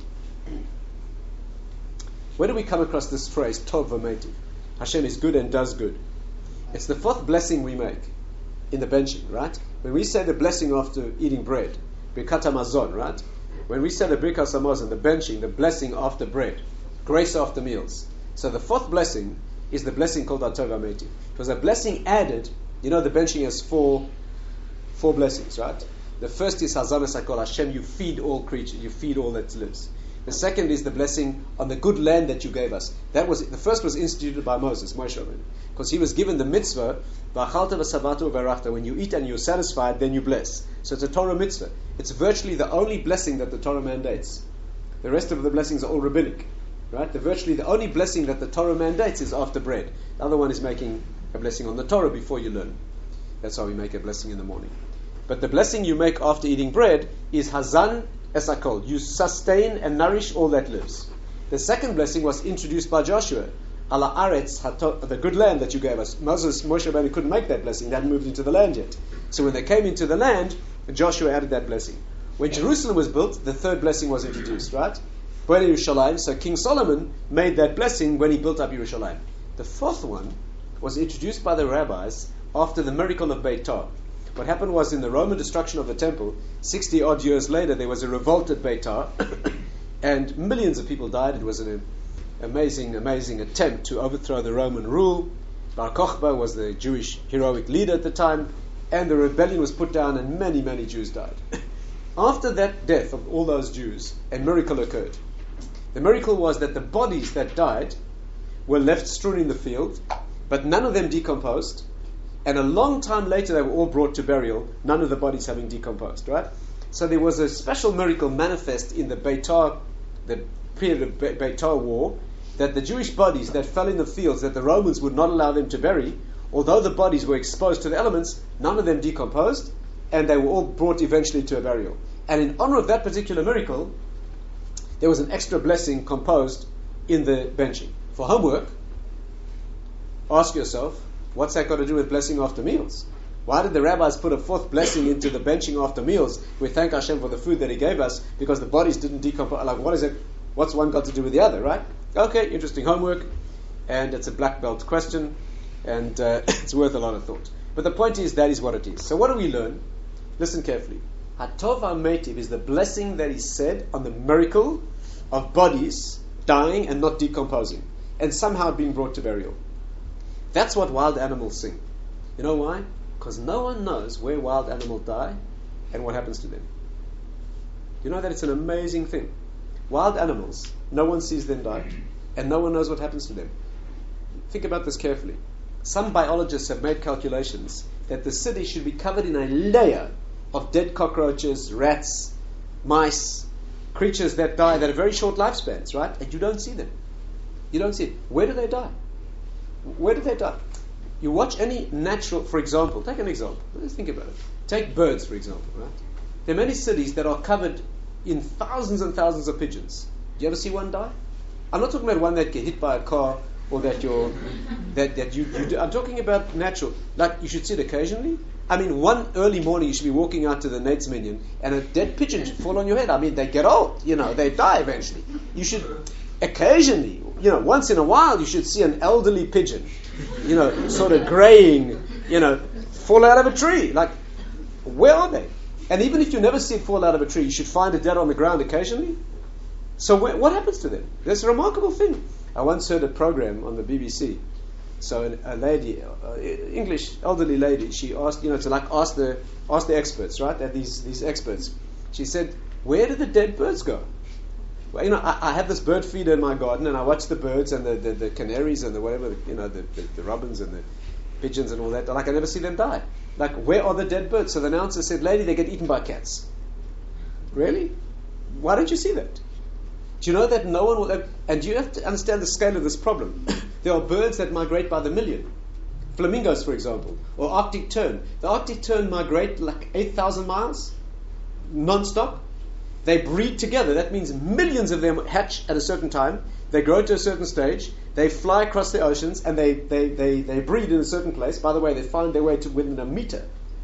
Where do we come across this phrase, Tova Meitiv? Hashem is good and does good. It's the fourth blessing we make in the benching, right? When we say the blessing after eating bread, Birkat HaMazon, right? When we say the Birkat HaMazon, the benching, the blessing after bread, grace after meals. So the fourth blessing is the blessing called HaTova Meitiv. It was a blessing added. You know the benching has four blessings, right? The first is Hazan Esakol, Hashem, you feed all creatures, you feed all that lives. The second is the blessing on the good land that you gave us. The first was instituted by Moses, Moshe Rabbeinu, because he was given the mitzvah, V'achalta v'sabatu v'arachta, when you eat and you're satisfied, then you bless. So it's a Torah mitzvah. It's virtually the only blessing that the Torah mandates. The rest of the blessings are all rabbinic, right? Virtually the only blessing that the Torah mandates is after bread. The other one is making a blessing on the Torah before you learn. That's how we make a blessing in the morning. But the blessing you make after eating bread is Hazan Esakol. You sustain and nourish all that lives. The second blessing was introduced by Joshua. Ala Aretz, the good land that you gave us. Moshe Rabbeinu couldn't make that blessing. They hadn't moved into the land yet. So when they came into the land, Joshua added that blessing. When Jerusalem was built, the third blessing was introduced, right? Bnei Yerushalayim. So King Solomon made that blessing when he built up Yerushalayim. The fourth one was introduced by the rabbis after the miracle of Beitar. What happened was, in the Roman destruction of the temple, 60 odd years later, there was a revolt at Beitar, and millions of people died. It was an amazing attempt to overthrow the Roman rule. Bar Kokhba was the Jewish heroic leader at the time, and the rebellion was put down, and many, many Jews died. After that death of all those Jews, a miracle occurred. The miracle was that the bodies that died were left strewn in the field, but none of them decomposed. And a long time later, they were all brought to burial, none of the bodies having decomposed, right? So there was a special miracle manifest in the period of Beitar war, that the Jewish bodies that fell in the fields, that the Romans would not allow them to bury, although the bodies were exposed to the elements, none of them decomposed, and they were all brought eventually to a burial. And in honor of that particular miracle, there was an extra blessing composed in the benching. For homework, ask yourself, what's that got to do with blessing after meals? Why did the rabbis put a fourth blessing into the benching after meals? We thank Hashem for the food that He gave us because the bodies didn't decompose. Like, what is it? What's one got to do with the other, right? Okay, interesting homework, and it's a black belt question, and it's worth a lot of thought. But the point is, that is what it is. So what do we learn? Listen carefully. HaTova Meitiv is the blessing that is said on the miracle of bodies dying and not decomposing, and somehow being brought to burial. That's what wild animals sing. You know why? Because no one knows where wild animals die and what happens to them. You know that it's an amazing thing. Wild animals, no one sees them die, and no one knows what happens to them. Think about this carefully. Some biologists have made calculations that the city should be covered in a layer of dead cockroaches, rats, mice, creatures that die that have very short lifespans, right? And you don't see them. You don't see it. Where do they die? Where do they die? You watch any natural, for example, take an example. Let's think about it. Take birds, for example, right? There are many cities that are covered in thousands and thousands of pigeons. Do you ever see one die? I'm not talking about one that get hit by a car or that you do. I'm talking about natural. Like, you should see it occasionally. I mean, one early morning you should be walking out to the Nate's Minion and a dead pigeon should fall on your head. I mean, they get old, they die eventually. You should occasionally, once in a while, you should see an elderly pigeon, sort of graying, fall out of a tree. Like, where are they? And even if you never see it fall out of a tree, you should find it dead on the ground occasionally. So what happens to them? That's a remarkable thing. I once heard a program on the BBC. So a lady, English elderly lady, she asked, to like ask the experts, right? These experts. She said, "Where do the dead birds go?" Well, I have this bird feeder in my garden, and I watch the birds and the canaries and the whatever, the robins and the pigeons and all that. Like, I never see them die. Like, where are the dead birds? So the announcer said, "Lady, they get eaten by cats." Really? Why don't you see that? Do you know that no one will... And you have to understand the scale of this problem. There are birds that migrate by the million. Flamingos, for example, or Arctic tern. The Arctic tern migrate like 8,000 miles, non-stop. They breed together. That means millions of them hatch at a certain time. They grow to a certain stage. They fly across the oceans, and they breed in a certain place. By the way, they find their way to within a meter.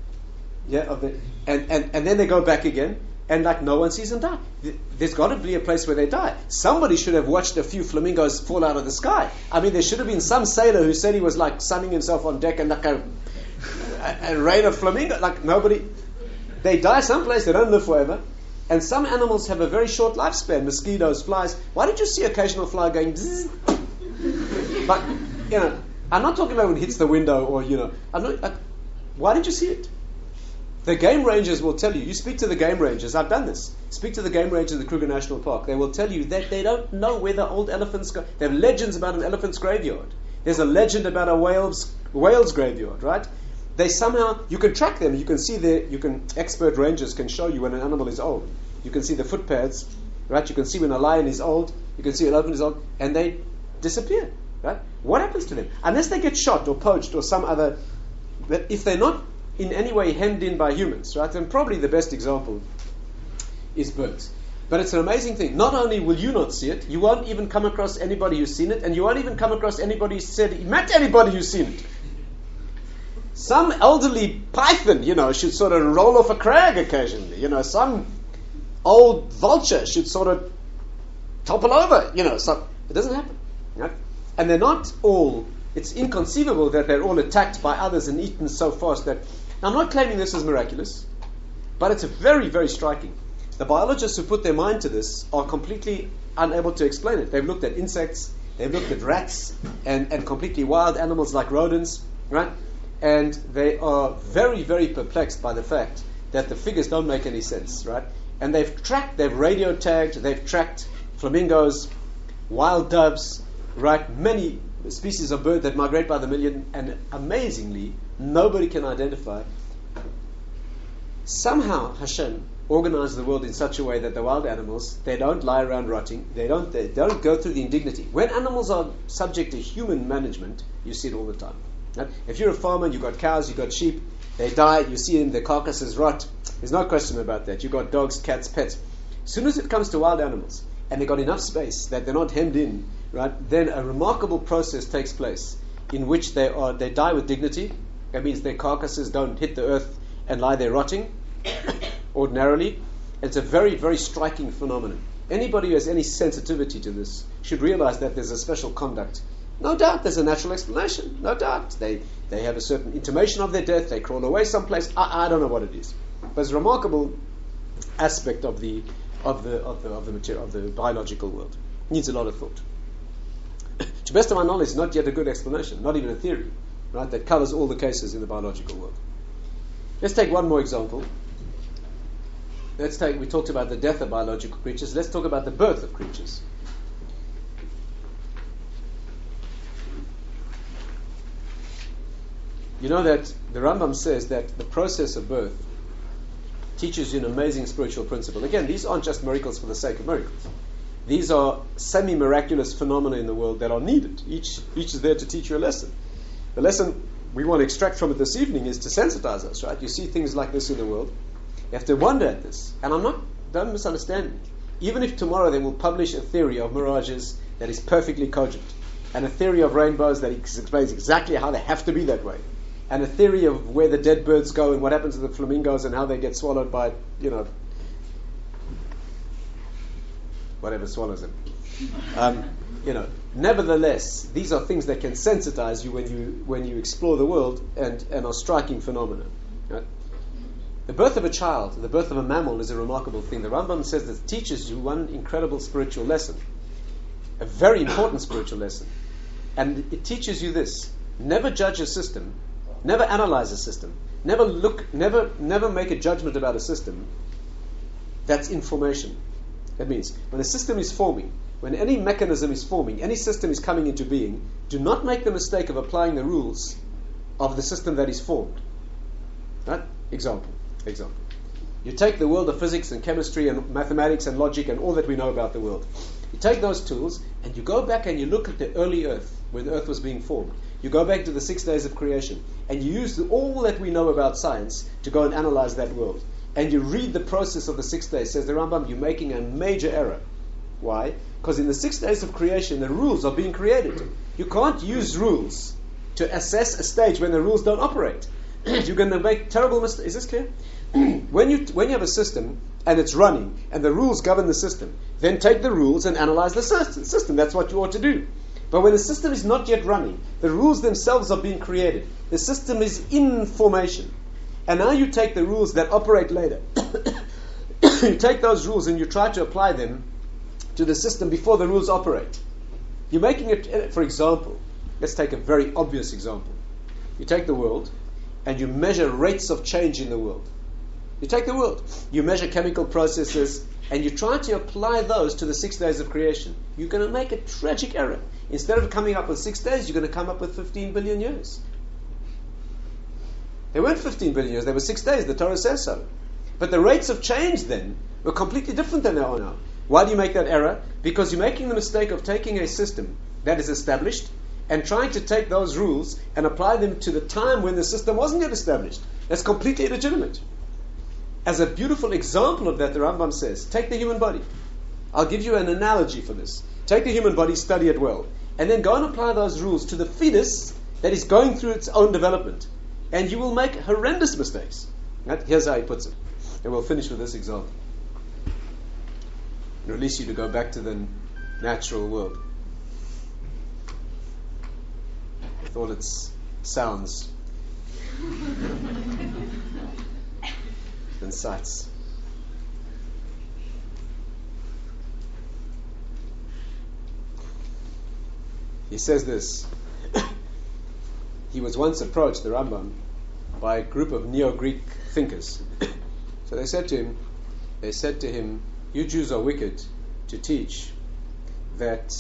And then they go back again. And like, no one sees them die. There's got to be a place where they die. Somebody should have watched a few flamingos fall out of the sky. I mean, there should have been some sailor who said he was like sunning himself on deck and like a rain of flamingos. Like, nobody. They die someplace. They don't live forever. And some animals have a very short lifespan. Mosquitoes, flies. Why did you see occasional fly going bzzz? But I'm not talking about when it hits the window or I'm not. Like, why did you see it? The game rangers will tell you. You speak to the game rangers. I've done this. Speak to the game rangers at the Kruger National Park. They will tell you that they don't know where the old elephants go. They have legends about an elephant's graveyard. There's a legend about a whale's graveyard, right? They somehow, you can track them. You can see expert rangers can show you when an animal is old. You can see the footpads, right? You can see when a lion is old. You can see when an elephant is old. And they disappear, right? What happens to them? Unless they get shot or poached or some other... But if they're not in any way hemmed in by humans, right? And probably the best example is birds. But it's an amazing thing. Not only will you not see it, you won't even come across anybody who's seen it, and you won't even come across anybody who said he met anybody who's seen it. Some elderly python, should sort of roll off a crag occasionally. Some old vulture should sort of topple over. So it doesn't happen, right? And they're not all. It's inconceivable that they're all attacked by others and eaten so fast that... Now, I'm not claiming this is miraculous, but it's very, very striking. The biologists who put their mind to this are completely unable to explain it. They've looked at insects, they've looked at rats, and completely wild animals like rodents, right? And they are very, very perplexed by the fact that the figures don't make any sense, right? And they've radio tagged, they've tracked flamingos, wild doves, right? Many species of bird that migrate by the million, and amazingly, nobody can identify. Somehow Hashem organized the world in such a way that the wild animals, they don't lie around rotting, they don't go through the indignity. When animals are subject to human management, you see it all the time. Right? If you're a farmer, you've got cows, you've got sheep, they die, you see them, their carcasses rot. There's no question about that. You've got dogs, cats, pets. As soon as it comes to wild animals, and they've got enough space that they're not hemmed in, right, then a remarkable process takes place in which they die with dignity. That means their carcasses don't hit the earth and lie there rotting ordinarily. It's a very, very striking phenomenon. Anybody who has any sensitivity to this should realize that there's a special conduct. No doubt there's a natural explanation. No doubt. They have a certain intimation of their death. They crawl away someplace. I don't know what it is. But it's a remarkable aspect of the material, of the biological world. Needs a lot of thought. To the best of my knowledge, not yet a good explanation, not even a theory, right, that covers all the cases in the biological world. Let's take one more example. We talked about the death of biological creatures. Let's talk about the birth of creatures. You know that the Rambam says that the process of birth teaches you an amazing spiritual principle. Again, these aren't just miracles for the sake of miracles. These are semi-miraculous phenomena in the world that are needed. Each is there to teach you a lesson. The lesson we want to extract from it this evening is to sensitize us, right? You see things like this in the world. You have to wonder at this. And don't misunderstand me. Even if tomorrow they will publish a theory of mirages that is perfectly cogent, and a theory of rainbows that explains exactly how they have to be that way, and a theory of where the dead birds go and what happens to the flamingos and how they get swallowed by, whatever swallows them. nevertheless, these are things that can sensitize you when you explore the world and are striking phenomena. Right? The birth of a child, the birth of a mammal, is a remarkable thing. The Rambam says that it teaches you one incredible spiritual lesson, a very important spiritual lesson, and it teaches you this: never judge a system, never analyze a system, never make a judgment about a system. That's information. That means when a system is forming, when any mechanism is forming, any system is coming into being, do not make the mistake of applying the rules of the system that is formed. Right? Example. You take the world of physics and chemistry and mathematics and logic and all that we know about the world. You take those tools and you go back and you look at the early earth, when the earth was being formed. You go back to the 6 days of creation and you use all that we know about science to go and analyze that world. And you read the process of the 6 days. Says the Rambam, you're making a major error. Why? Because in the 6 days of creation, the rules are being created. You can't use rules to assess a stage when the rules don't operate. You're going to make terrible mistakes. Is this clear? When you have a system and it's running and the rules govern the system, then take the rules and analyze the system. That's what you ought to do. But when the system is not yet running, the rules themselves are being created. The system is in formation. And now you take the rules that operate later. You take those rules and you try to apply them to the system before the rules operate. You're making it, for example, let's take a very obvious example. You take the world and you measure rates of change in the world. You take the world, you measure chemical processes, and you try to apply those to the 6 days of creation. You're going to make a tragic error. Instead of coming up with 6 days, you're going to come up with 15 billion years. They weren't 15 billion years, they were 6 days, the Torah says so. But the rates of change then were completely different than they are now. Why do you make that error? Because you're making the mistake of taking a system that is established and trying to take those rules and apply them to the time when the system wasn't yet established. That's completely illegitimate. As a beautiful example of that, the Rambam says, take the human body. I'll give you an analogy for this. Take the human body, study it well, and then go and apply those rules to the fetus that is going through its own development. And you will make horrendous mistakes. Right? Here's how he puts it. And we'll finish with this example. And release you to go back to the natural world. I thought it sounds and sights. He says this. He was once approached, the Rambam, by a group of Neo-Greek thinkers. So they said to him, you Jews are wicked to teach that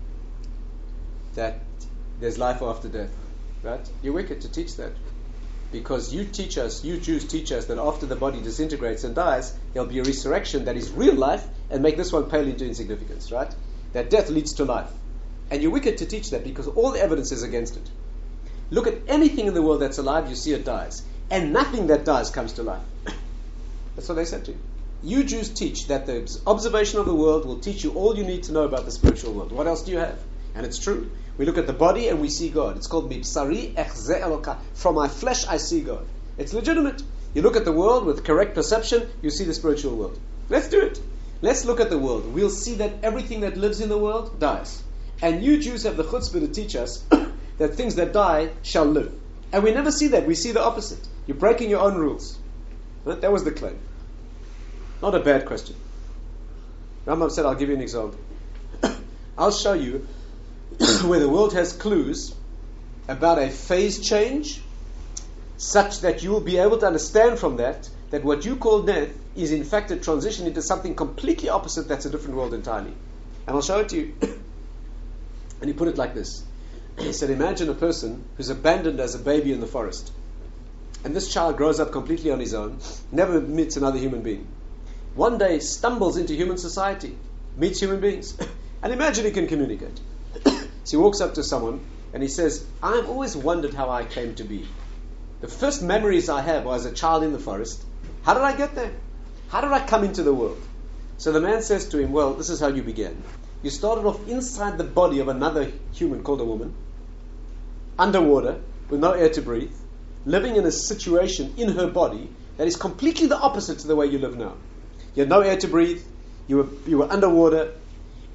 there's life after death. Right? You're wicked to teach that. Because you Jews teach us that after the body disintegrates and dies, there'll be a resurrection that is real life and make this one pale into insignificance, right? That death leads to life. And you're wicked to teach that because all the evidence is against it. Look at anything in the world that's alive, you see it dies. And nothing that dies comes to life. That's what they said to you. You Jews teach that the observation of the world will teach you all you need to know about the spiritual world. What else do you have? And it's true. We look at the body and we see God. It's called Mibsari Echze Eloka. From my flesh I see God. It's legitimate. You look at the world with correct perception, you see the spiritual world. Let's do it. Let's look at the world. We'll see that everything that lives in the world dies. And you Jews have the chutzpah to teach us that things that die shall live. And we never see that. We see the opposite. You're breaking your own rules. Right? That was the claim. Not a bad question. Rambam said, I'll give you an example. I'll show you where the world has clues about a phase change such that you will be able to understand from that what you call death is in fact a transition into something completely opposite that's a different world entirely. And I'll show it to you. And he put it like this. He said, imagine a person who's abandoned as a baby in the forest. And this child grows up completely on his own, never meets another human being. One day stumbles into human society, meets human beings. And imagine he can communicate. So he walks up to someone and he says, I've always wondered how I came to be. The first memories I have was as a child in the forest. How did I get there? How did I come into the world? So the man says to him, well, this is how you began. You started off inside the body of another human called a woman, underwater, with no air to breathe, living in a situation in her body that is completely the opposite to the way you live now. You had no air to breathe, you were underwater,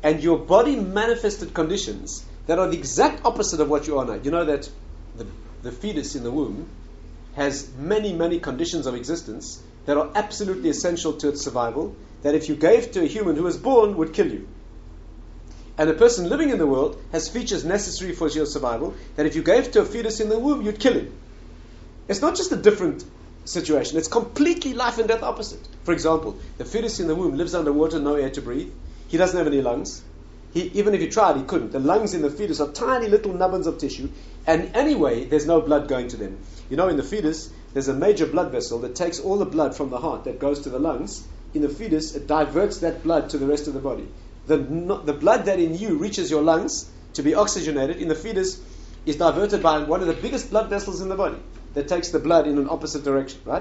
and your body manifested conditions that are the exact opposite of what you are now. You know that the fetus in the womb has many, many conditions of existence that are absolutely essential to its survival, that if you gave to a human who was born would kill you. And a person living in the world has features necessary for your survival that if you gave to a fetus in the womb, you'd kill him. It's not just a different situation, it's completely life and death opposite. For example, the fetus in the womb lives underwater, no air to breathe. He doesn't have any lungs. Even if he tried, he couldn't. The lungs in the fetus are tiny little nubbins of tissue, and anyway, there's no blood going to them. You know, in the fetus, there's a major blood vessel that takes all the blood from the heart that goes to the lungs. In the fetus, it diverts that blood to the rest of the body. The blood that in you reaches your lungs to be oxygenated, in the fetus, is diverted by one of the biggest blood vessels in the body that takes the blood in an opposite direction, right?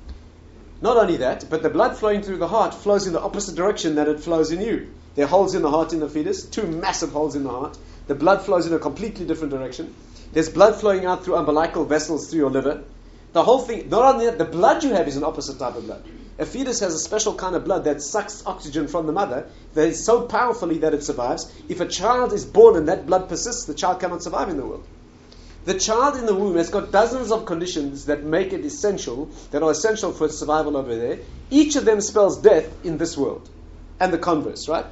Not only that, but the blood flowing through the heart flows in the opposite direction that it flows in you. There are holes in the heart in the fetus, 2 massive holes in the heart. The blood flows in a completely different direction. There's blood flowing out through umbilical vessels through your liver. The whole thing, not only that, the blood you have is an opposite type of blood. A fetus has a special kind of blood that sucks oxygen from the mother that is so powerfully that it survives. If a child is born and that blood persists, the child cannot survive in the world. The child in the womb has got dozens of conditions that make it essential, that are essential for its survival over there. Each of them spells death in this world. And the converse, right?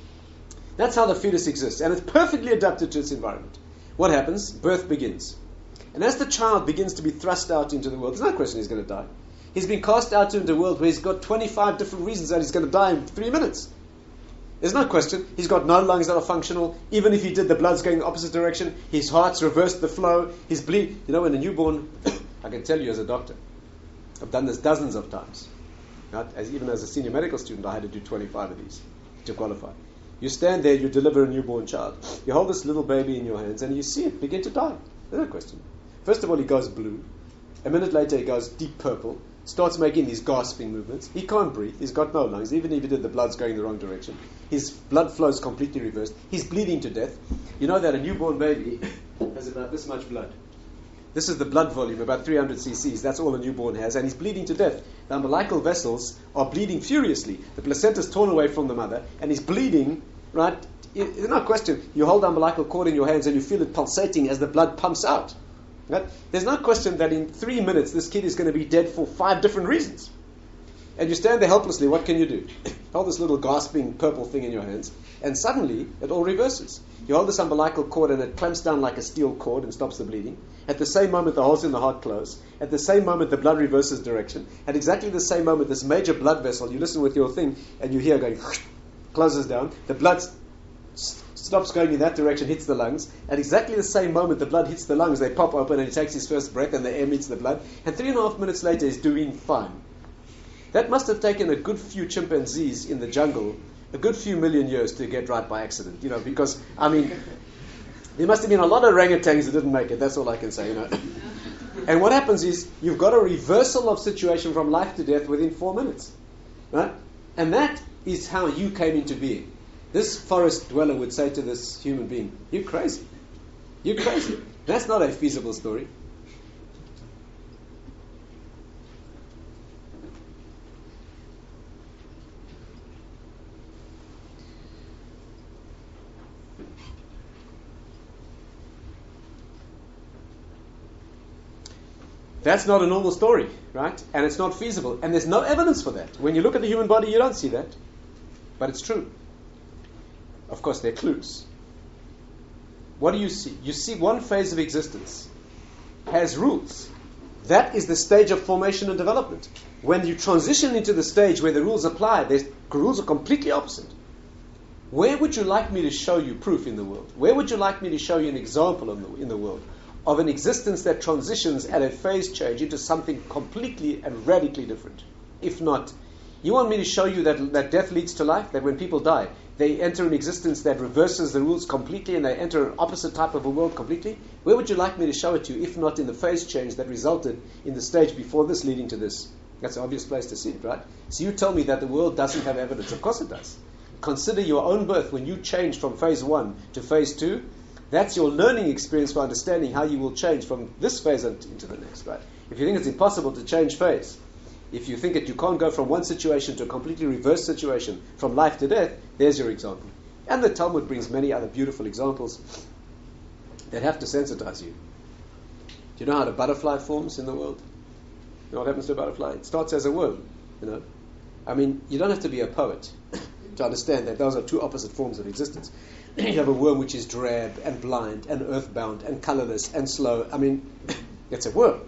That's how the fetus exists. And it's perfectly adapted to its environment. What happens? Birth begins. And as the child begins to be thrust out into the world, there's no question he's going to die. He's been cast out into the world where he's got 25 different reasons that he's going to die in 3 minutes. There's no question. He's got no lungs that are functional. Even if he did, the blood's going the opposite direction. His heart's reversed the flow. His bleed. You know, when a newborn, I can tell you as a doctor, I've done this dozens of times. Right? Even as a senior medical student, I had to do 25 of these to qualify. You stand there, you deliver a newborn child. You hold this little baby in your hands and you see it begin to die. There's no question. First of all, he goes blue. A minute later, he goes deep purple. Starts making these gasping movements. He can't breathe. He's got no lungs. Even if he did, the blood's going the wrong direction. His blood flow is completely reversed. He's bleeding to death. You know that a newborn baby has about this much blood. This is the blood volume, about 300 cc's. That's all a newborn has. And he's bleeding to death. The umbilical vessels are bleeding furiously. The placenta's torn away from the mother. And he's bleeding, right? There's no question. You hold the umbilical cord in your hands and you feel it pulsating as the blood pumps out. Right? There's no question that in 3 minutes this kid is going to be dead for 5 different reasons. And you stand there helplessly, what can you do? Hold this little gasping purple thing in your hands, and suddenly it all reverses. You hold this umbilical cord and it clamps down like a steel cord and stops the bleeding. At the same moment the holes in the heart close. At the same moment the blood reverses direction. At exactly the same moment this major blood vessel, you listen with your thing and you hear going, closes down. The blood stops going in that direction, hits the lungs. At exactly the same moment the blood hits the lungs, they pop open and he takes his first breath and the air meets the blood. And 3.5 minutes later he's doing fine. That must have taken a good few chimpanzees in the jungle, a good few million years to get right by accident. You know, because, I mean, there must have been a lot of orangutans that didn't make it. That's all I can say, you know. And what happens is you've got a reversal of situation from life to death within 4 minutes. Right? And that is how you came into being. This forest dweller would say to this human being, you're crazy. You're crazy. That's not a feasible story. That's not a normal story, right? And it's not feasible. And there's no evidence for that. When you look at the human body, you don't see that. But it's true. Of course, there are clues. What do you see? You see one phase of existence has rules. That is the stage of formation and development. When you transition into the stage where the rules apply, the rules are completely opposite. Where would you like me to show you proof in the world? Where would you like me to show you an example in the world of an existence that transitions at a phase change into something completely and radically different? If not, you want me to show you that death leads to life? That when people die, they enter an existence that reverses the rules completely and they enter an opposite type of a world completely? Where would you like me to show it to you, if not in the phase change that resulted in the stage before this leading to this? That's an obvious place to see it, right? So you tell me that the world doesn't have evidence. Of course it does. Consider your own birth when you change from phase 1 to phase 2. That's your learning experience for understanding how you will change from this phase into the next, right? If you think it's impossible to change phase, if you think that you can't go from one situation to a completely reversed situation, from life to death, there's your example. And the Talmud brings many other beautiful examples that have to sensitize you. Do you know how a butterfly forms in the world? You know what happens to a butterfly? It starts as a worm, I mean, you don't have to be a poet to understand that those are two opposite forms of existence. You have a worm which is drab and blind and earthbound and colorless and slow. I mean, it's a worm.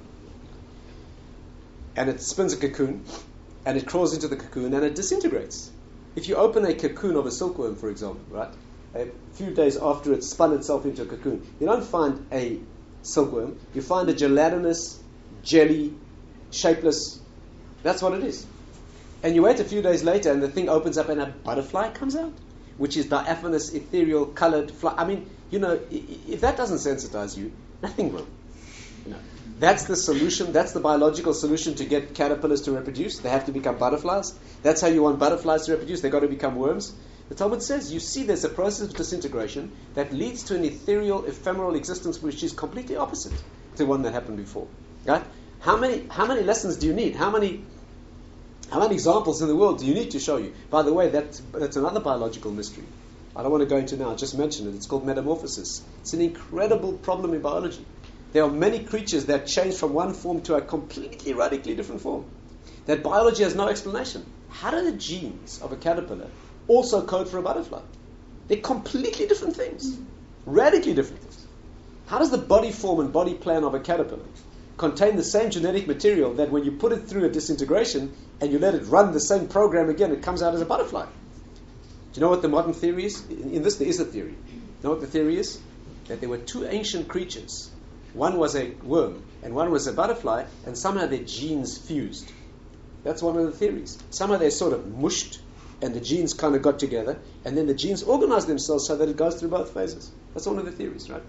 And it spins a cocoon, and it crawls into the cocoon, and it disintegrates. If you open a cocoon of a silkworm, for example, right, a few days after it's spun itself into a cocoon, you don't find a silkworm, you find a gelatinous, jelly, shapeless, that's what it is. And you wait a few days later, and the thing opens up, and a butterfly comes out, which is diaphanous, ethereal, colored fly. I mean, if that doesn't sensitize you, nothing will. That's the solution. That's the biological solution to get caterpillars to reproduce. They have to become butterflies. That's how you want butterflies to reproduce. They've got to become worms. The Talmud says, you see there's a process of disintegration that leads to an ethereal, ephemeral existence which is completely opposite to one that happened before. Right? How many lessons do you need? How many examples in the world do you need to show you? By the way, that's another biological mystery. I don't want to go into now. I just mentioned it. It's called metamorphosis. It's an incredible problem in biology. There are many creatures that change from one form to a completely, radically different form. That biology has no explanation. How do the genes of a caterpillar also code for a butterfly? They're completely different things. Radically different things. How does the body form and body plan of a caterpillar contain the same genetic material that when you put it through a disintegration and you let it run the same program again, it comes out as a butterfly? Do you know what the modern theory is? In this, there is a theory. You know what the theory is? That there were two ancient creatures. One was a worm and one was a butterfly, and somehow their genes fused. That's one of the theories. Somehow they sort of mushed and the genes kind of got together, and then the genes organized themselves so that it goes through both phases. That's one of the theories, right?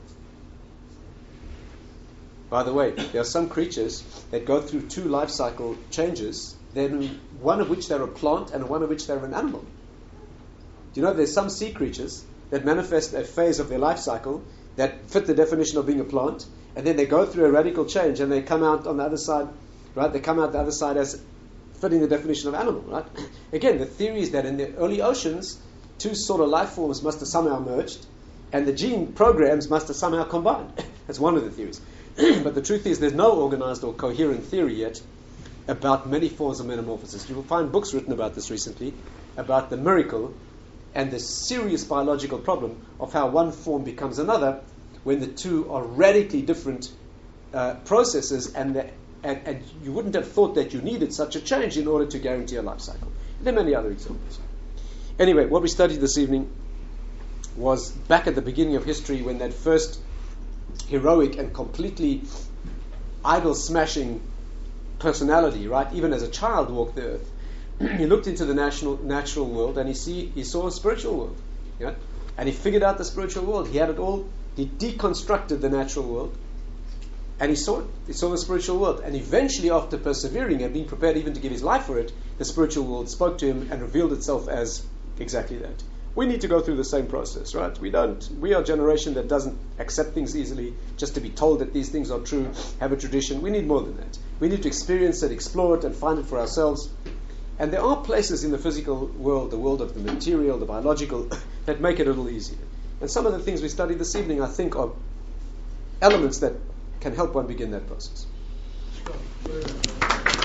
By the way, there are some creatures that go through two life cycle changes, then one of which they're a plant and one of which they're an animal. Do you know there's some sea creatures that manifest a phase of their life cycle that fit the definition of being a plant, and then they go through a radical change and they come out on the other side, right? They come out the other side as fitting the definition of animal, right? Again, the theory is that in the early oceans, two sort of life forms must have somehow merged, and the gene programs must have somehow combined. That's one of the theories. But the truth is there's no organized or coherent theory yet about many forms of metamorphosis. You will find books written about this recently, about the miracle and the serious biological problem of how one form becomes another when the two are radically different processes, and you wouldn't have thought that you needed such a change in order to guarantee a life cycle. And there are many other examples. Anyway, what we studied this evening was back at the beginning of history when that first heroic and completely idol-smashing personality, right, even as a child, walked the earth. He looked into the natural world and he saw a spiritual world. Yeah? And he figured out the spiritual world. He had it all. He deconstructed the natural world and he saw it. He saw the spiritual world. And eventually, after persevering and being prepared even to give his life for it, the spiritual world spoke to him and revealed itself as exactly that. We need to go through the same process, right? We are a generation that doesn't accept things easily just to be told that these things are true, have a tradition. We need more than that. We need to experience it, explore it, and find it for ourselves. And there are places in the physical world, the world of the material, the biological, that make it a little easier. And some of the things we studied this evening, I think, are elements that can help one begin that process. Sure.